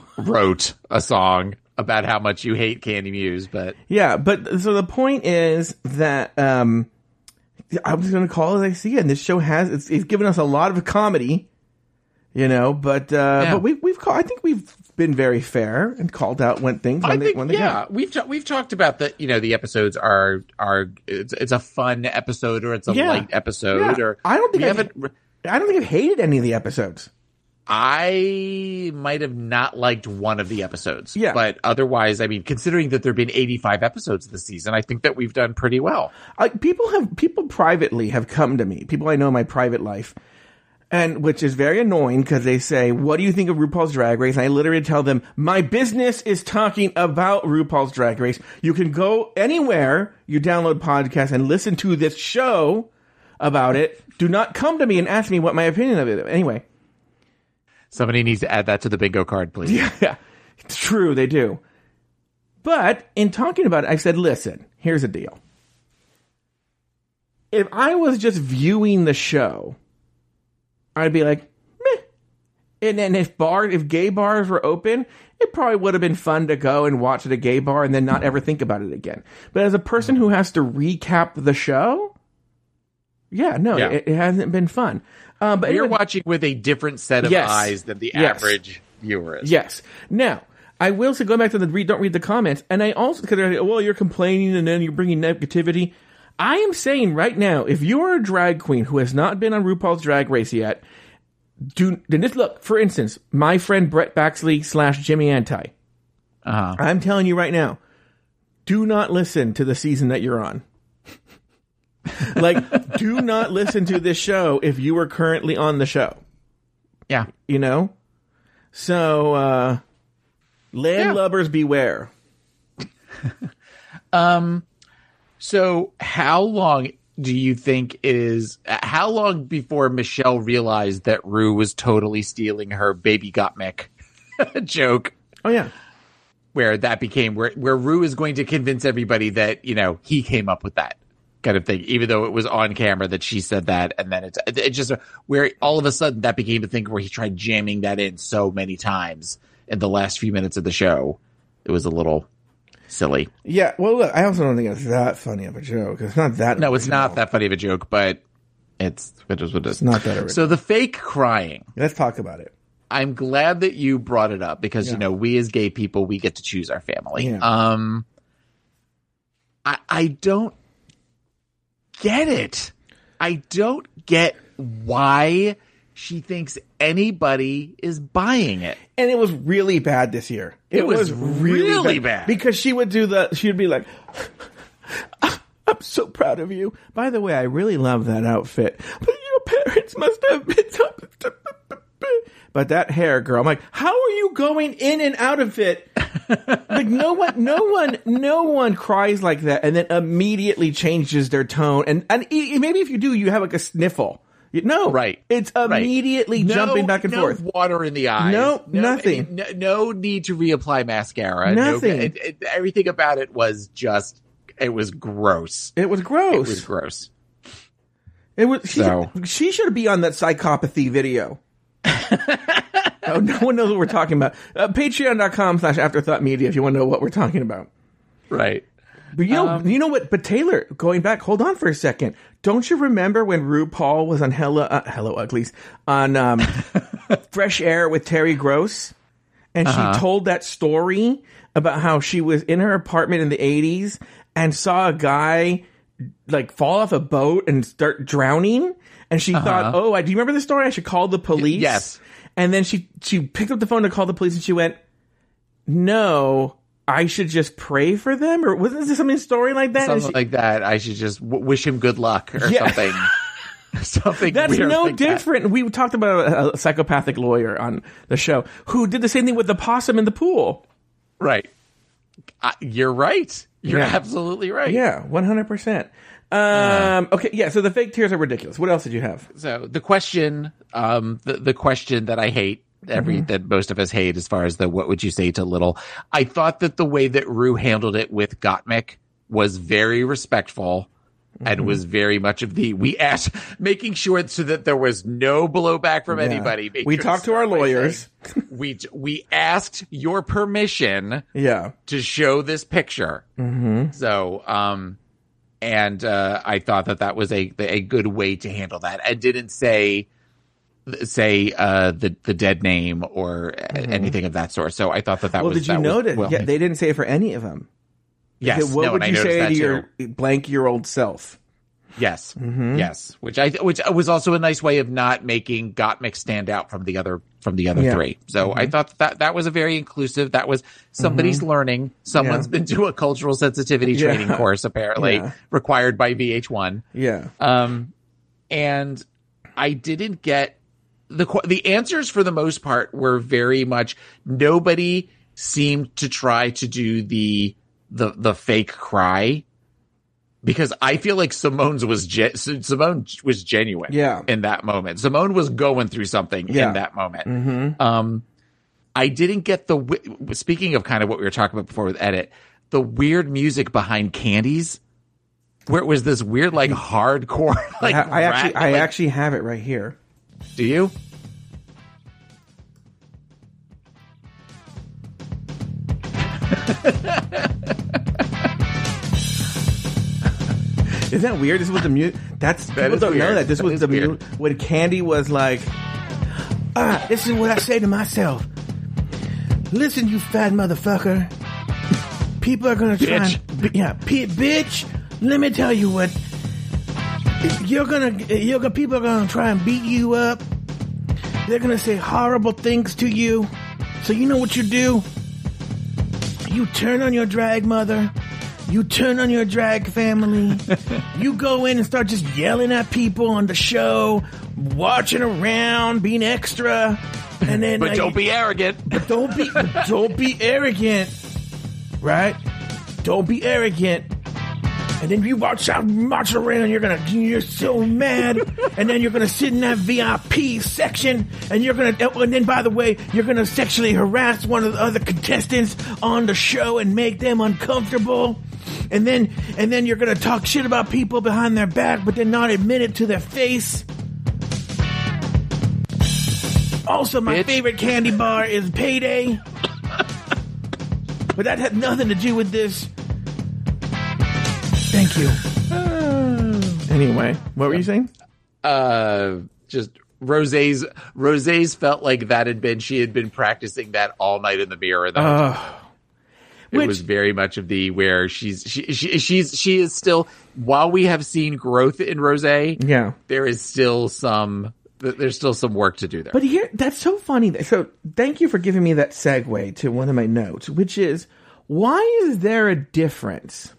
about how much you hate Candy Muse, but yeah, but so the point is that I'm just going to call it as I see it. And this show it's given us a lot of comedy, but I think we've been very fair and called out when things when they go. We've talked about that. The episodes are it's a fun episode or it's a light episode or I don't think I've hated any of the episodes. I might have not liked one of the episodes. Yeah. But otherwise, considering that there have been 85 episodes this season, I think that we've done pretty well. People privately have come to me, people I know in my private life, and which is very annoying because they say, what do you think of RuPaul's Drag Race? And I literally tell them, my business is talking about RuPaul's Drag Race. You can go anywhere you download podcasts and listen to this show about it. Do not come to me and ask me what my opinion of it is. Anyway. Somebody needs to add that to the bingo card, please. Yeah, it's true, they do. But in talking about it, I said, listen, here's the deal. If I was just viewing the show, I'd be like, meh. And then if gay bars were open, it probably would have been fun to go and watch at a gay bar and then not ever think about it again. But as a person who has to recap the show, it hasn't been fun. But you're watching with a different set of eyes than the average viewer is. Yes. Now, I will say, going back to the don't read the comments, and I also, because you're complaining and then you're bringing negativity. I am saying right now, if you are a drag queen who has not been on RuPaul's Drag Race yet, look, for instance, my friend Brett Baxley / Jimmy Anti. I'm telling you right now, do not listen to the season that you're on. Do not listen to this show if you are currently on the show. Yeah. So, landlubbers beware. So how long do you think how long before Michelle realized that Rue was totally stealing her baby Gottmik joke? Oh, yeah. Where that became, where Rue is going to convince everybody that, he came up with that kind of thing, even though it was on camera that she said that. And then it's just where all of a sudden that became a thing where he tried jamming that in so many times in the last few minutes of the show. It was a little silly. Yeah. Well, look, I also don't think it's that funny of a joke. It's not that. No, it's not that funny of a joke, but it is what it is. It's not that original. So the fake crying. Let's talk about it. I'm glad that you brought it up because, we as gay people, we get to choose our family. Yeah. I don't get it. I don't get why she thinks anybody is buying it. And it was really bad this year. It was really bad. Because she'd be like, I'm so proud of you. By the way, I really love that outfit. But your parents must have been But that hair, girl, I'm like, how are you going in and out of it? Like no one cries like that and then immediately changes their tone. And maybe if you do, you have like a sniffle. No, right. It's immediately jumping back and forth. No water in the eyes. No, nothing. No need to reapply mascara. Nothing. Everything about it was just. It was gross. It was gross. She should be on that psychopathy video. Oh, no one knows what we're talking about. Patreon.com/afterthoughtmedia if you want to know what we're talking about. Right. But you know what? But Taylor, going back, hold on for a second. Don't you remember when RuPaul was on Hello Uglies on Fresh Air with Terry Gross, and she told that story about how she was in her apartment in the 80s and saw a guy like fall off a boat and start drowning, and she thought, do you remember the story? I should call the police. Yes. And then she picked up the phone to call the police, and she went, no, I should just pray for them? Or wasn't there something story like that? Something like that. I should just wish him good luck or something. Something that's weird no like different. That. We talked about a psychopathic lawyer on the show who did the same thing with the possum in the pool. Right. You're right. You're absolutely right. Yeah, 100%. Okay, yeah, so the fake tears are ridiculous. What else did you have? So the question, the question that I hate, that most of us hate as far as the what would you say to Little, I thought that the way that Rue handled it with Gottmik was very respectful and was very much of we asked, making sure so that there was no blowback from anybody. We talked to our lawyers. We asked your permission to show this picture. So, and I thought that was a good way to handle that. I didn't say the dead name or anything of that sort. So I thought that was. Did you notice? Yeah, they didn't say it for any of them. Yes. What would you say to your blank-year-old self? Yes. Yes. Which was also a nice way of not making Gottmik stand out from the other three. So I thought that was a very inclusive. That was somebody's learning. Someone's been to a cultural sensitivity training course, apparently required by VH1. Yeah. And I didn't get the answers for the most part were very much nobody seemed to try to do the fake cry, because I feel like Simone was genuine in that moment. Simone was going through something in that moment. I didn't get speaking of kind of what we were talking about before with Edit, the weird music behind Candies, where it was this weird like hardcore like I actually have it right here. Do you? Isn't that weird? This was the mute. People don't know that. This was the mute when Candy was like, this is what I say to myself. Listen, you fat motherfucker. People are gonna try bitch. Let me tell you what. People are gonna try and beat you up. They're gonna say horrible things to you. So you know what you do? You turn on your drag mother. You turn on your drag family. You go in and start just yelling at people on the show, watching around, being extra, and then. But don't be arrogant. But don't be arrogant, right? Don't be arrogant. And then you march around. You're so mad, and then you're gonna sit in that VIP section, and then by the way, you're gonna sexually harass one of the other contestants on the show and make them uncomfortable. And then you're gonna talk shit about people behind their back, but then not admit it to their face. Also, my favorite candy bar is Payday, but that had nothing to do with this. Thank you. Anyway, what were you saying? Just Rosé's felt like she had been practicing that all night in the mirror. It was very much of where she is still, while we have seen growth in Rosé, there is still some there's still some work to do there. But here, that's so funny. So thank you for giving me that segue to one of my notes, which is, why is there a difference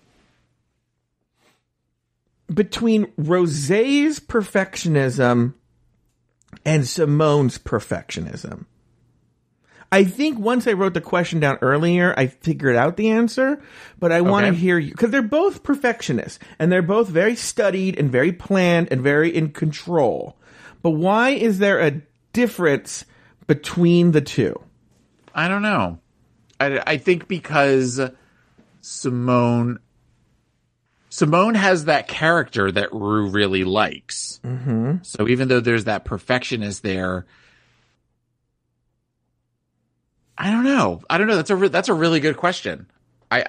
between Rosé's perfectionism and Simone's perfectionism? I think once I wrote the question down earlier, I figured out the answer, but I want to hear you, because they're both perfectionists, and they're both very studied and very planned and very in control. But why is there a difference between the two? I don't know. I think because Simone has that character that Rue really likes. Mm-hmm. So even though there's that perfectionist there, I don't know. That's a really good question. What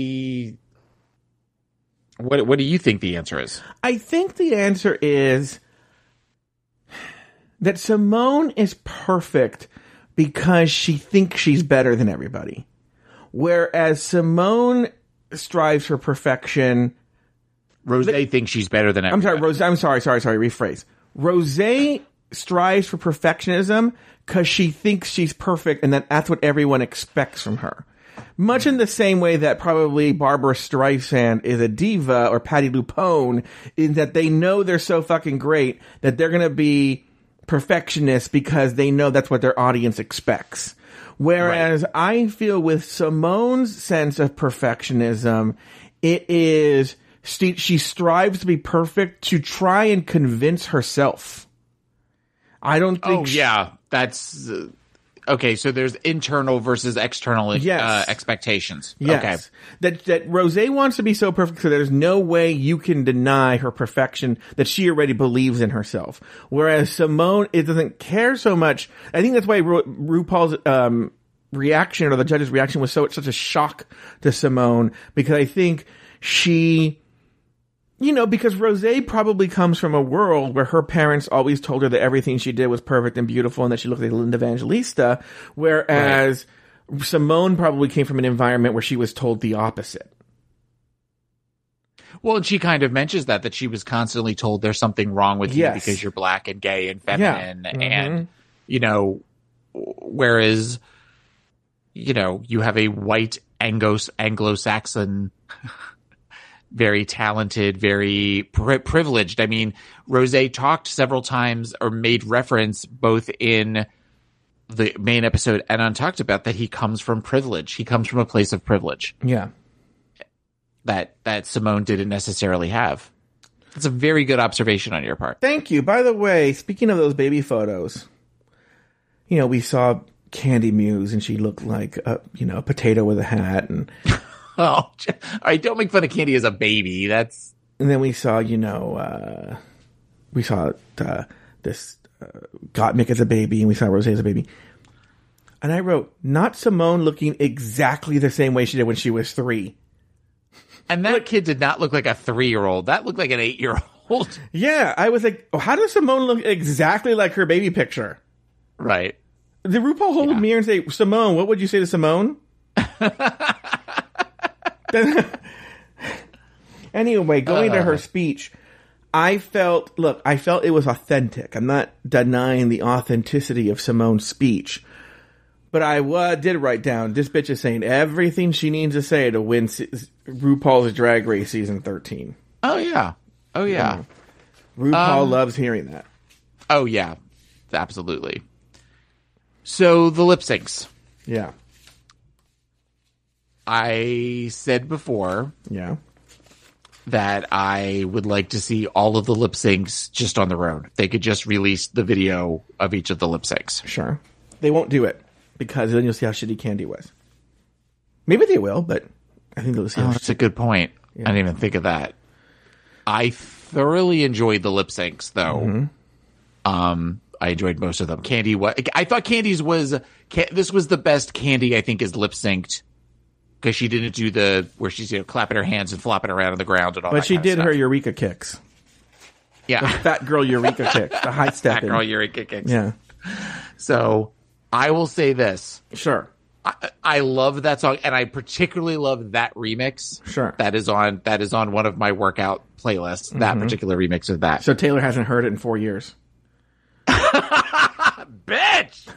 do you think the answer is? I think the answer is that Simone is perfect because she thinks she's better than everybody. Whereas Simone strives for perfection. Rosé thinks she's better than everybody. I'm sorry, rephrase. Rosé strives for perfectionism because she thinks she's perfect, and that's what everyone expects from her. Much in the same way that probably Barbara Streisand is a diva, or Patti LuPone, in that they know they're so fucking great that they're going to be perfectionists because they know that's what their audience expects. Whereas I feel with Simone's sense of perfectionism, it is she strives to be perfect to try and convince herself. I don't think. That's okay. So there's internal versus external expectations. Yes. Okay, that Rosé wants to be so perfect, so there's no way you can deny her perfection, that she already believes in herself. Whereas Simone, it doesn't care so much. I think that's why RuPaul's reaction, or the judge's reaction, was such a shock to Simone, because I think she. Because Rosé probably comes from a world where her parents always told her that everything she did was perfect and beautiful and that she looked like Linda Evangelista, whereas Simone probably came from an environment where she was told the opposite. Well, and she kind of mentions that she was constantly told there's something wrong with you because you're black and gay and feminine. And, whereas, you have a white Anglo-Saxon very talented, very privileged. I mean, Rosé talked several times, or made reference both in the main episode and Untucked, about that he comes from privilege. He comes from a place of privilege. Yeah. That Simone didn't necessarily have. That's a very good observation on your part. Thank you. By the way, speaking of those baby photos, we saw Candy Muse, and she looked like a potato with a hat, and oh, all right, don't make fun of Candy as a baby. And then we saw, this Gottmik as a baby, and we saw Rosé as a baby. And I wrote, not Simone looking exactly the same way she did when she was 3. And that kid did not look like a 3-year-old. That looked like an 8-year-old. Yeah, I was like, how does Simone look exactly like her baby picture? Right. Did RuPaul hold a mirror and say, Simone, what would you say to Simone? Anyway, going to her speech, I felt it was authentic. I'm not denying the authenticity of Simone's speech, but I did write down, this bitch is saying everything she needs to say to win RuPaul's Drag Race season 13. Oh yeah. RuPaul loves hearing that. Oh yeah, absolutely. So the lip syncs. Yeah. I said before that I would like to see all of the lip syncs just on their own. They could just release the video of each of the lip syncs. Sure. They won't do it, because then you'll see how shitty Candy was. Maybe they will, but I think they'll see how that's a good point. Yeah. I didn't even think of that. I thoroughly enjoyed the lip syncs, though. Mm-hmm. I enjoyed most of them. I thought Candy's this was the best Candy, I think, is lip synced. Because she didn't do where she's clapping her hands and flopping around on the ground and all that. But she did her Eureka kicks. Yeah. The fat girl Eureka kicks. The high step. Fat girl Eureka kicks. Yeah. So I will say this. Sure. I love that song, and I particularly love that remix. Sure. That is on one of my workout playlists. Mm-hmm. That particular remix of that. So Taylor hasn't heard it in 4 years. Bitch!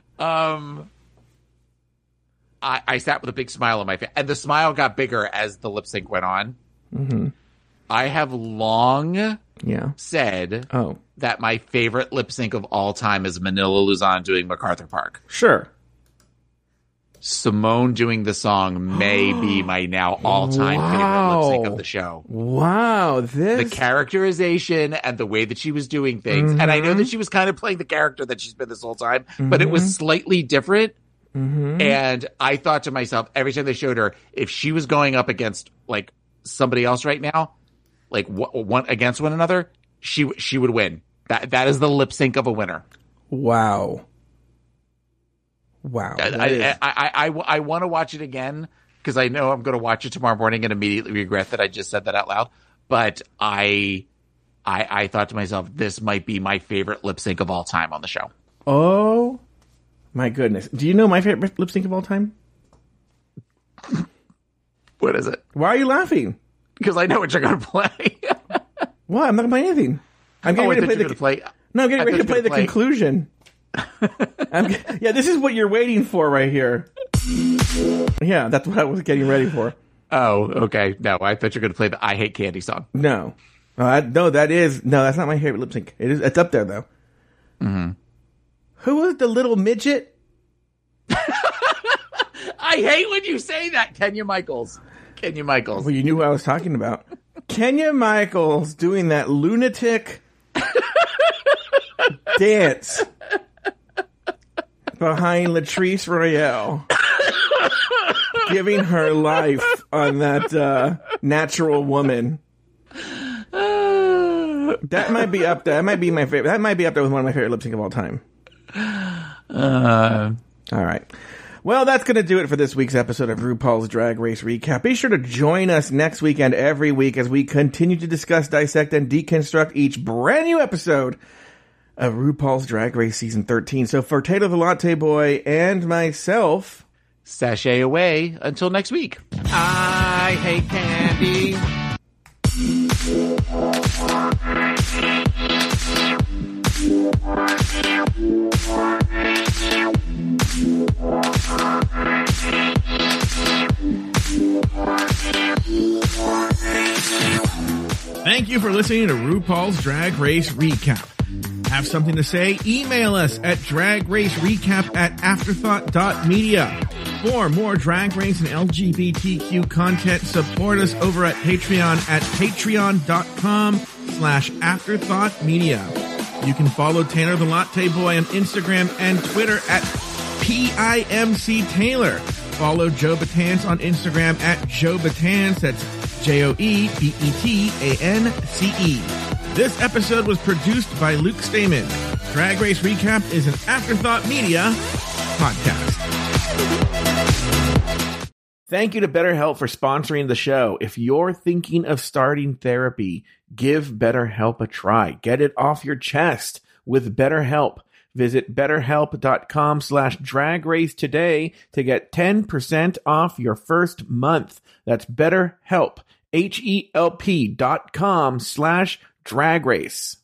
I sat with a big smile on my face, and the smile got bigger as the lip sync went on. Mm-hmm. I have long said that my favorite lip sync of all time is Manila Luzon doing MacArthur Park. Sure. Simone doing the song may be my now all-time favorite lip sync of the show. Wow. The characterization and the way that she was doing things. And I know that she was kind of playing the character that she's been this whole time, but it was slightly different. And I thought to myself, every time they showed her, if she was going up against like somebody else right now, like one against one another, she would win. That is the lip sync of a winner. Wow. I want to watch it again because I know I'm going to watch it tomorrow morning and immediately regret that I just said that out loud. But I thought to myself, this might be my favorite lip sync of all time on the show. Oh my goodness! Do you know my favorite lip sync of all time? What is it? Why are you laughing? Because I know what you're going to play. What? I'm not going to play anything. I'm getting ready to play No, I'm getting ready to play the conclusion. This is what you're waiting for right here. Yeah, that's what I was getting ready for. Oh, okay. No, I thought you were going to play the I Hate Candy song. No. That's not my favorite lip sync. It's up there, though. Mm-hmm. Who was the little midget? I hate when you say that, Kenya Michaels. Well, you knew who I was talking about. Kenya Michaels doing that lunatic dance behind Latrice Royale, giving her life on that natural woman. That might be up there. That might be my favorite. That might be up there with one of my favorite lip sync of all time. All right. Well, that's going to do it for this week's episode of RuPaul's Drag Race Recap. Be sure to join us next week and every week as we continue to discuss, dissect, and deconstruct each brand new episode of RuPaul's Drag Race Season 13. So for Taylor the Latte Boy and myself, sashay away until next week. I hate candy. Thank you for listening to RuPaul's Drag Race Recap. Have something to say? Email us at dragracerecap@afterthought.media. For more Drag Race and LGBTQ content, support us over at Patreon at patreon.com/afterthoughtmedia. You can follow Taylor the Latte Boy on Instagram and Twitter at PIMC Follow Joe Betance on Instagram at Joe Betance. That's JoeBetance. This episode was produced by Luke Stamen. Drag Race Recap is an Afterthought Media podcast. Thank you to BetterHelp for sponsoring the show. If you're thinking of starting therapy, give BetterHelp a try. Get it off your chest with BetterHelp. Visit BetterHelp.com/dragrace today to get 10% off your first month. That's BetterHelp, HELP.com/dragrace.